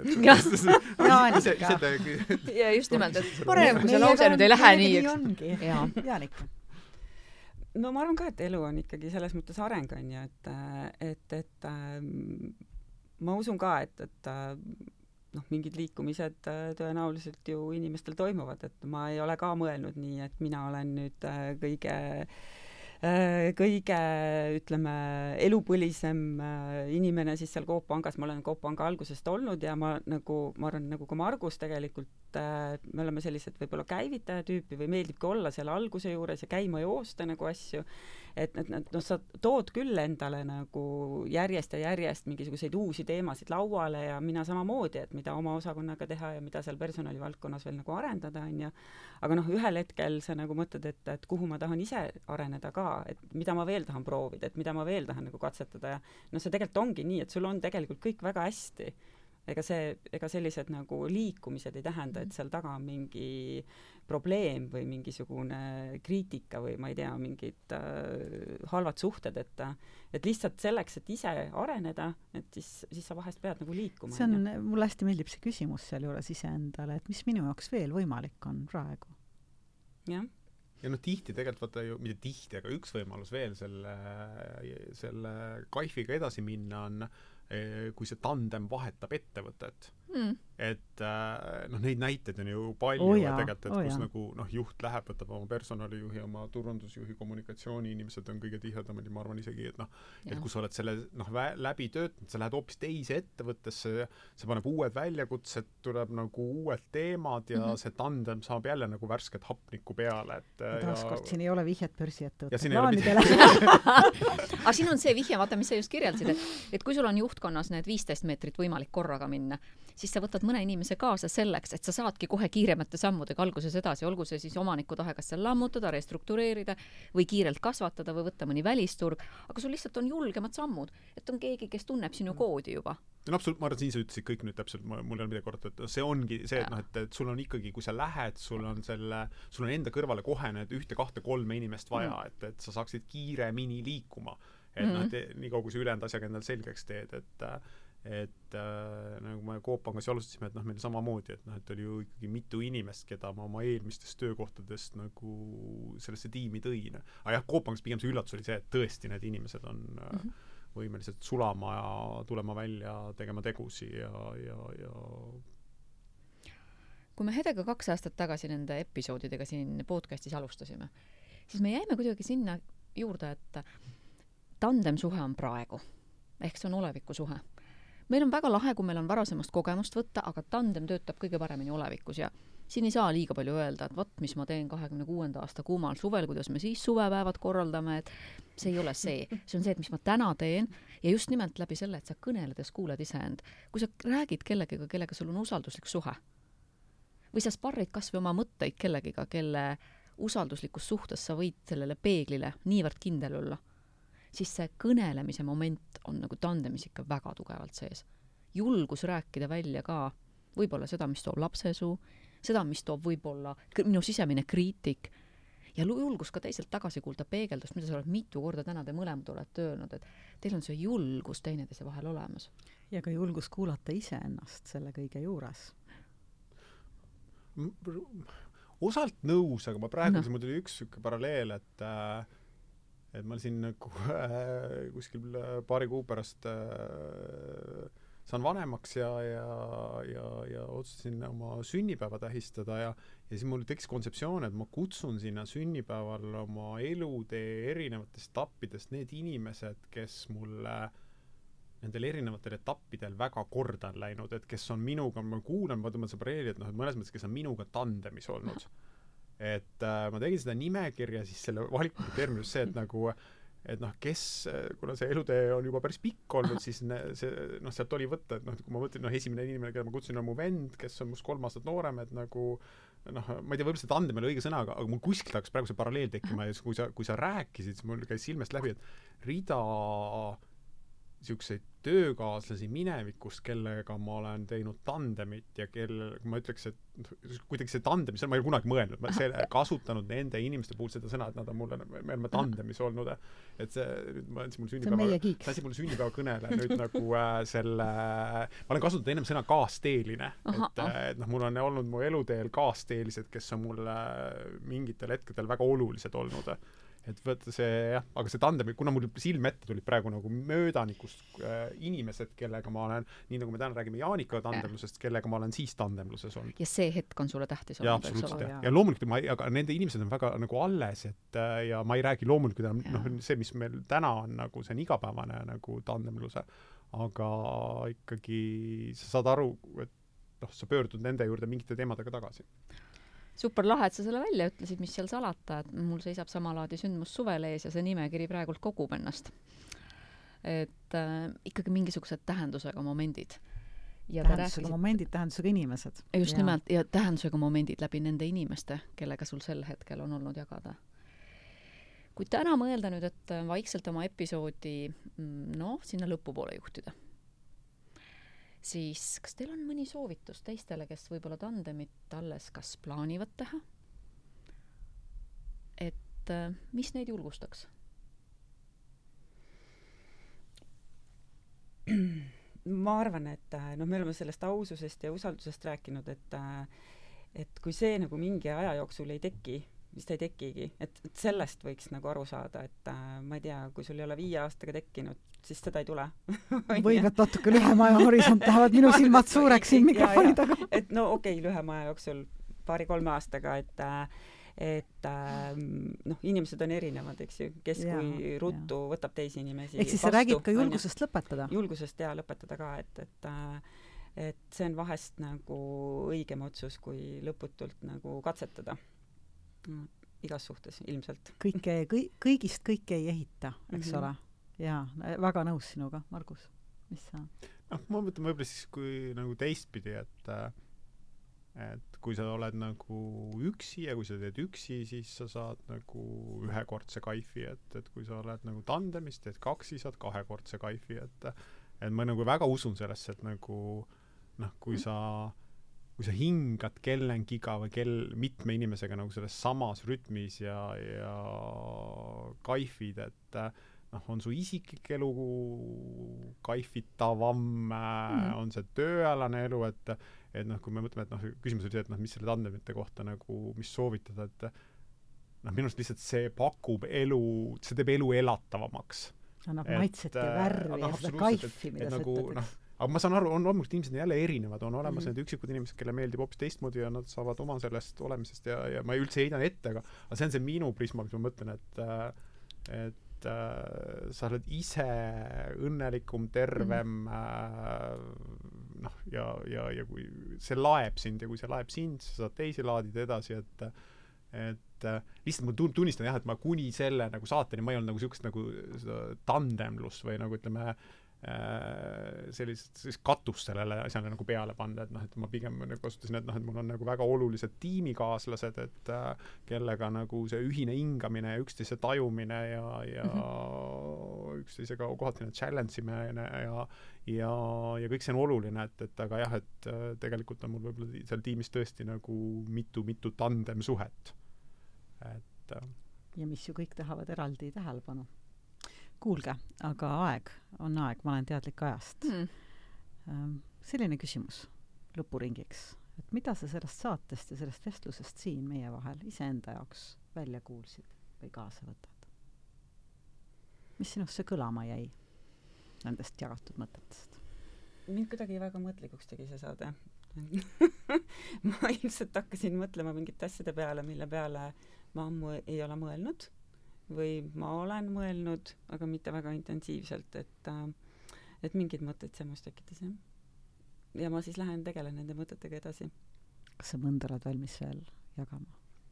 Ja just nimelt, et parem, kui see lause nüüd ei lähe nii, eks. Jaanika. No ma arvan ka, et elu on ikkagi selles mõttes areng on ju, et, et, et ma usun ka, et, et noh, mingid liikumised tõenäoliselt ju inimestel toimuvad, et ma ei ole ka mõelnud nii, et mina olen nüüd kõige kõige, ütleme, elupõlisem inimene siis seal Coop Pangas, ma olen Coop Panga algusest olnud ja ma nagu, ma arvan, nagu ka Margus tegelikult, me oleme sellised võib-olla käivitaja tüüpi või meeldibki olla seal alguse juures ja käima joosta nagu asju, et, et, et noh, sa tood küll endale nagu järjest ja järjest mingisuguseid uusi teemasid lauale ja mina samamoodi, et mida oma osakonnaga teha ja mida seal personalivaldkonnas veel nagu arendada, on ju. Aga noh, ühel hetkel sa nagu mõtled, et, et kuhu ma tahan ise areneda ka, et mida ma veel tahan proovida, et mida ma veel tahan nagu katsetada ja noh, see tegelikult ongi nii, et sul on tegelikult kõik väga hästi. Ega see, ega sellised nagu liikumised ei tähenda, et seal taga on mingi probleem või mingisugune kriitika või ma ei tea, mingid äh, halvad suhted, et, et lihtsalt selleks, et ise areneda, et siis, siis sa vahest pead nagu liikuma. See on, mulle hästi meeldib see küsimus seal juures iseendale, et mis minu jaoks veel võimalik on praegu. Jah. Ja noh, tihti tegelikult vaata ju, mitte tihti, aga üks võimalus veel selle, selle kaifiga edasi minna on, kui see tandem vahetab ettevõtet. Mm. Et noh, neid näiteid on ju palju oh ja, tegelikult, et oh kus ja. Nagu noh, juht läheb, võtab oma personalijuhi, oma turundusjuhi, kommunikatsiooni inimesed on kõige tihedamad ja ma arvan isegi, et noh, et kui sa oled selle noh, vä- läbi töötanud, sa lähed hoopis teise ettevõttesse, see paneb uued väljakutsed, tuleb nagu uued teemad ja mm-hmm. see tandem saab jälle nagu värsket hapnikku peale. Et, taaskord, ja... siin ei ole vihjet börsiettevõtte plaanidele. Aga siin on see vihje, vaata, mis sa just kirjeldasid, et, et kui sul on juhtkonnas need viisteist meetrit võimalik korraga minna, siis sa võtad mõne inimese kaasa selleks, et sa saadki kohe kiiremate sammudega alguses edasi, olgu see siis omaniku tahe kas seal lammutada, restruktureerida või kiirelt kasvatada või võtta mõni välisturg, aga sul lihtsalt on julgemad sammud, et on keegi, kes tunneb sinu koodi juba. No absoluut, ma arvan, siin sa ütlesid kõik nüüd täpselt, mul ei ole midagi korda, et see ongi see, et, noh, et, et sul on ikkagi, kui sa lähed, sul on selle, sul on enda kõrvale kohe need ühte, kahte, kolme inimest vaja, mm. et, et sa saaksid kiiremini liikuma. Et mm. noh, et nii kaua, kui sa ülejäänud asjaga endale selgeks teed, et et äh, nagu me Coop Pangas alustasime, et noh, meil samamoodi, et noh, et oli ju ikkagi mitu inimest, keda ma oma eelmistest töökohtadest nagu sellesse tiimi tõin. Aga jah, Coop Pangas pigem see üllatus oli see, et tõesti need inimesed on mm-hmm. võimelised sulama ja tulema välja, tegema tegusi ja, ja, ja kui me Hedega kaks aastat tagasi nende episoodidega siin podcastis alustasime, siis me jäime kuidagi sinna juurde, et tandemsuhe on praegu. Ehk see on oleviku suhe. Meil on väga lahe, kui meil on varasemast kogemust võtta, aga tandem töötab kõige paremini olevikus ja siin ei saa liiga palju öelda, et vot, mis ma teen kahekümne kuuenda aasta kuumal suvel, kuidas me siis suvepäevad korraldame, et see ei ole see. See on see, et mis ma täna teen ja just nimelt läbi selle, et sa kõneledes kuuled iseend. Kui sa räägid kellegiga, kellega sul on usalduslik suhe või sa sparrid kas või oma mõtteid kellegiga, kelle usalduslikus suhtes sa võid sellele peeglile niivõrd kindel olla, siis see kõnelemise moment on nagu tandemis ikka väga tugevalt sees. Julgus rääkida välja ka võib-olla seda, mis toob lapsesuu, seda, mis toob võib-olla minu sisemine kriitik ja julgus ka teiselt tagasi kuulda peegeldust, mida sa oled mitu korda täna te mõlemad olete öelnud, et teil on see julgus teineteise vahel olemas. Ja ka julgus kuulata ise ennast selle kõige juures. Osalt nõus, aga ma praegu no. mul tuli üks sükke paralleel, et et ma siin nagu äh, kuskil paari kuu pärast äh, saan vanemaks ja, ja, ja, ja otsustasin oma sünnipäeva tähistada ja, ja siis mul tekkis kontseptsioon, et ma kutsun sinna sünnipäeval oma elutee erinevatest etappidest need inimesed, kes mulle nendel erinevatel etappidel väga korda on läinud, et kes on minuga, ma kuulan, ma tõmban see pareeli, et noh, et mõnes mõttes, kes on minuga tandemis olnud. Et äh, ma tegin seda nimekirja, siis selle valikute terminus see, et nagu et noh, kes, kuna see elutee on juba päris pikk olnud, siis ne, see, noh, sealt oli võtta, et noh, kui ma mõtlen, noh, esimene inimene, keda ma kutsun, on mu vend, kes on must kolm aastat noorem, et nagu noh, ma ei tea, võib-olla see tandem ei ole õige sõna, aga, aga mul kuskilt hakkas praegu see paralleel tekkima ja kui sa, kui sa rääkisid, siis mul käis silmest läbi, et rida niisuguseid töökaaslasi minevikust, kellega ma olen teinud tandemit ja kelle, ma ütleks, et kuidagi see tandem, see ma ei ole kunagi mõelnud, ma selle, kasutanud nende inimeste puhul seda sõna, et nad on mulle, me oleme tandemis olnud, et see, nüüd ma andsin mulle sünnipäeva, andsin mulle sünnipäeva kõnele nüüd nagu äh, selle, ma olen kasutanud ennem sõna kaasteeline, et, et noh, mul on olnud mu eluteel kaasteelised, kes on mulle mingitel hetkedel väga olulised olnud. Et võtta see, jah, aga see tandem, kuna mul silm ette tulid praegu nagu möödanikust inimesed, kellega ma olen, nii nagu me täna räägime Jaanika tandemlusest, kellega ma olen siis tandemluses olnud. Ja see hetk on sulle tähtis olnud. Ja absoluutselt, ja. ja loomulikult ma ei, aga nende inimesed on väga nagu alles, et ja ma ei räägi loomulikult enam, noh, see, mis meil täna on, nagu see on igapäevane nagu tandemluse, aga ikkagi sa saad aru, et noh, sa pöördud nende juurde mingite teemadega tagasi. Super lahe, et sa selle välja ütlesid, mis seal salata, et mul seisab samalaadi sündmus suvel ees ja see nimekiri praegult kogub ennast. Et äh, ikkagi mingisugused tähendusega momendid. Ja tähendusega momendid, tähendusega inimesed. Just ja. nimelt, ja tähendusega momendid läbi nende inimeste, kellega sul sel hetkel on olnud jagada. Kui täna mõelda nüüd, et vaikselt oma episoodi no, sinna lõpupoole juhtida, siis kas teil on mõni soovitus teistele, kes võib-olla tandemit alles kas plaanivad teha? Et mis neid julgustaks? Ma arvan, et no, me oleme sellest aususest ja usaldusest rääkinud, et, et kui see nagu mingi aja jooksul ei teki, mis ta ei tekigi, et, et sellest võiks nagu aru saada, et ma ei tea, kui sul ei ole viie aastaga tekkinud, siis seda ei tule. Võib, et natuke lühema aja horisont tahavad minu silmad suureks siin mikrofoni taga. Et no okei, okay, lühema aja jooksul paari-kolme aastaga, et, et noh, inimesed on erinevad, eks ju, kes ja, kui ruttu ja. Võtab teisi inimesi ehk siis sa räägid ka julgusest lõpetada? Julgusest ja lõpetada ka, et, et, et see on vahest nagu õigem otsus, kui lõputult nagu katsetada. Igas suhtes ilmselt. Kõike, kõi, kõigist kõike ei ehita, eks mm-hmm. ole? Jaa, väga nõus sinuga, Margus. Mis sa? No, ma mõtlen võib-olla siis kui nagu teistpidi, et, et kui sa oled nagu üksi ja kui sa teed üksi, siis sa saad nagu ühekordse kaifi, et, et kui sa oled nagu tandemis, teed kaksi, saad kahekordse kaifi, et, et ma nagu väga usun sellesse, et nagu noh, kui sa kui sa hingad kellengiga või kell, mitme inimesega nagu selles samas rütmis ja, ja kaifid, et noh, on su isiklik elu kaifitavam, mm. on see tööalane elu, et, et noh, kui me mõtleme, et noh, küsimus oli see, et noh, mis selle tandemite kohta nagu, mis soovitada, et noh, minu arust lihtsalt see pakub elu, see teeb elu elatavamaks. Annab maitset ja värvi ja seda kaifi, mida sa nagu, ütled. No, aga ma saan aru, on loomulikult inimesed jälle erinevad, on olemas mm-hmm. need üksikud inimesed, kelle meeldib hoopis teistmoodi ja nad saavad oma sellest olemisest ja, ja ma ei üldse heidan ette, aga, aga see on see minu prisma, mis ma mõtlen, et, et äh, sa oled ise õnnelikum, tervem mm-hmm. noh, ja, ja, ja kui see laeb sind ja kui see laeb sind, sa saad teisi laadida edasi, et et äh, lihtsalt ma tunnistan jah, et ma kuni selle nagu saateni, ma ei olnud nagu sellist nagu tandemlus või nagu ütleme sellist, sellist katust sellele asjale nagu peale panna, et noh, et ma pigem nagu kasutasin, et noh, et mul on nagu väga olulised tiimikaaslased, et äh, kellega nagu see ühine hingamine ja üksteise tajumine ja, ja mm-hmm. üksteisega kohati need challenge imine ja, ja, ja kõik see on oluline, et, et aga jah, et äh, tegelikult on mul võib-olla seal tiimis tõesti nagu mitu-mitu tandem suhet. Et äh, ja mis ju kõik tahavad eraldi tähelepanu. Kuulge, aga aeg on aeg, ma olen teadlik ajast. Mm. Selline küsimus lõpuringiks, et mida sa sellest saatest ja sellest vestlusest siin meie vahel iseenda jaoks välja kuulsid või kaasa võtad? Mis sinust see kõlama jäi nendest jagatud mõtetest? Mind kuidagi väga mõtlikuks tegi see saade. Ma ilmselt hakkasin mõtlema mingite asjade peale, mille peale ma ammu ei ole mõelnud või ma olen mõelnud, aga mitte väga intensiivselt, et, et mingid mõtted see must tekitas. Ja ma siis lähen tegelen nende mõtetega edasi. Kas sa mõnda oled valmis veel jagama?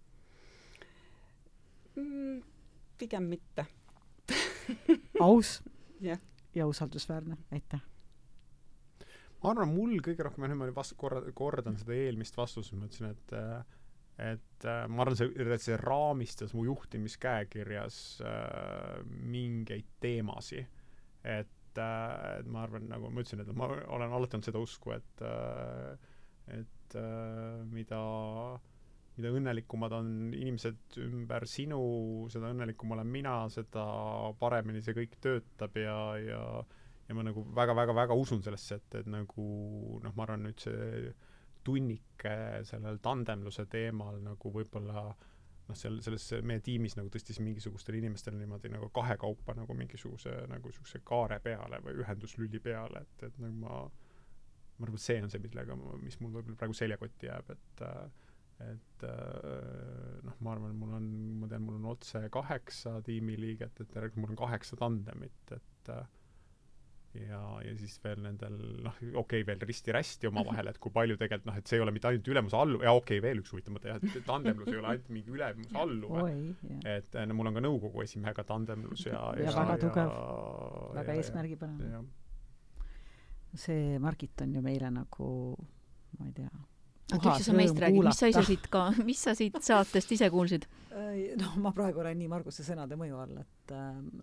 Mm, pigem mitte. Aus ja. ja usaldusväärne. Aitäh. Ma arvan, mul kõige rohkem, ma vast, kordan seda eelmist vastust, ma ütlesin, et et äh, ma arvan, see, see raamistas mu juhtimiskäekirjas äh, mingeid teemasi. Et, äh, et ma arvan, nagu ma ütlesin, et ma olen alati olnud seda usku, et, äh, et äh, mida, mida õnnelikumad on inimesed ümber sinu, seda õnnelikum olen mina, seda paremini see kõik töötab ja, ja, ja ma nagu väga-väga-väga usun sellesse, et, et nagu noh, ma arvan nüüd see tunnike sellel tandemluse teemal nagu võib-olla noh, seal selles meie tiimis nagu tõstis mingisugustele inimestele niimoodi nagu kahe kaupa nagu mingisuguse nagu suguse kaare peale või ühenduslüli peale, et, et nagu ma ma arvan, et see on see, millega ma, mis mul võib-olla praegu seljakotti jääb, et et noh, ma arvan, mul on, ma tean, mul on otse kaheksa tiimiliiget, et järelikult mul on kaheksa tandemit, et ja, ja siis veel nendel, noh, okei okay,, veel risti-rästi oma vahel, et kui palju tegelikult, noh, et see ei ole mitte ainult ülemus allu, ja okei okay,, veel üks huvitav mõte, jah, et tandemlus ei ole ainult mingi ülemus allu, et no, mul on ka nõukogu esimehega tandemlus ja ja, ja väga tugev, väga eesmärgipärane. See Margit on ju meile nagu, ma ei tea, puhas rõõm kuulata. Mis sa ise siit ka, mis sa siit saatest ise kuulsid? noh, ma praegu olen nii Marguse sõnade mõju all, et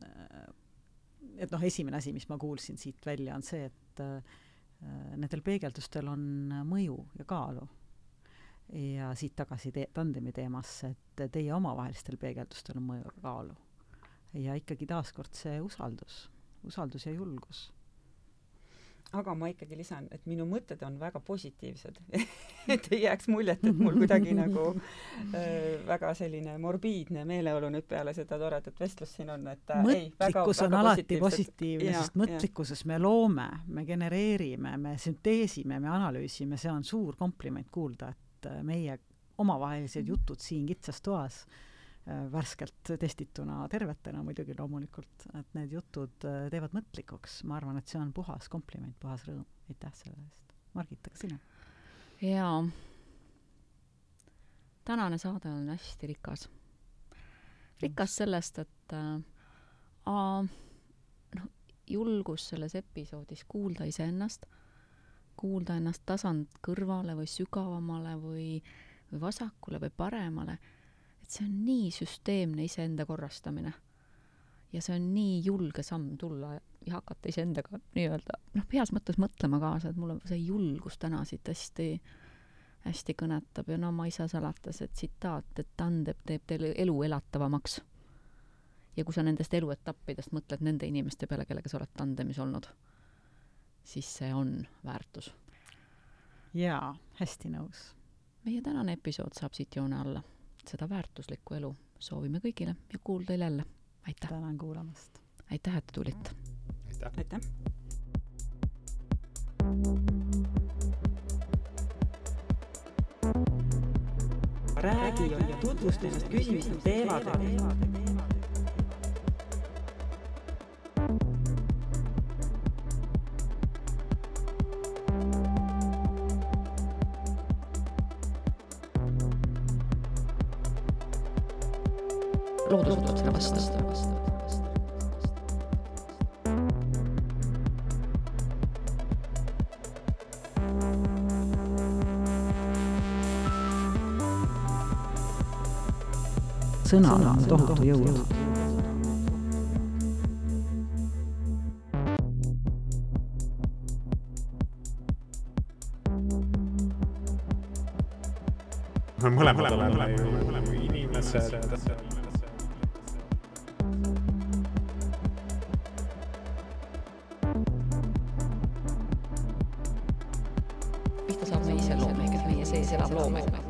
et noh, esimene asi, mis ma kuulsin siit välja, on see, et nendel peegeldustel on mõju ja kaalu. Ja siit tagasi te- tandemi teemasse, et teie omavahelistel peegeldustel on mõju ja kaalu. Ja ikkagi taaskord see usaldus, usaldus ja julgus. Aga ma ikkagi lisan, et minu mõtted on väga positiivsed. et ei jääks muljet, et mul kuidagi nagu äh, väga selline morbiidne meeleolu nüüd peale seda toredat vestlust siin on, et äh, mõtlikkus ei, väga, on väga alati positiivne, ja, sest mõtlikkuses ja. me loome, me genereerime, me sünteesime, me analüüsime, see on suur kompliment kuulda, et meie omavahelised jutud siin kitsas toas värskelt testituna tervetena muidugi loomulikult, et need jutud teevad mõtlikuks. Ma arvan, et see on puhas kompliment, puhas rõõm. Aitäh selle eest. Margit, aga sina? Jaa. Tänane saade on hästi rikas. Rikas sellest, et äh, no, julgus selles episoodis kuulda iseennast, kuulda ennast tasand kõrvale või sügavamale või, või vasakule või paremale. See on nii süsteemne iseenda korrastamine. Ja see on nii julge samm tulla ja hakata iseendaga nii-öelda, noh, peas mõttes mõtlema kaasa, et mul on see julgus täna siit hästi, hästi kõnetab. Ja no ma ei saa salata see tsitaat, et tandem teeb teile elu elatavamaks. Ja kui sa nendest eluetappidest mõtled nende inimeste peale, kellega sa oled tandemis olnud, siis see on väärtus. Jaa, hästi nõus. Meie tänane episood saab siit joone alla. Seda väärtuslikku elu soovime kõigile ja kuulda teil jälle. Aitäh. Tänan kuulamast. Aitäh, et tulite. Aitäh. Aitäh. Räägi ja tutvusta ennast, küsimus teevad. Loodus võtab seda vastu. Sõnal on tohutu jõud. Mõlemad oleme ju inimesed. Pihta saab meie ise loomega, meie sees elab loomega.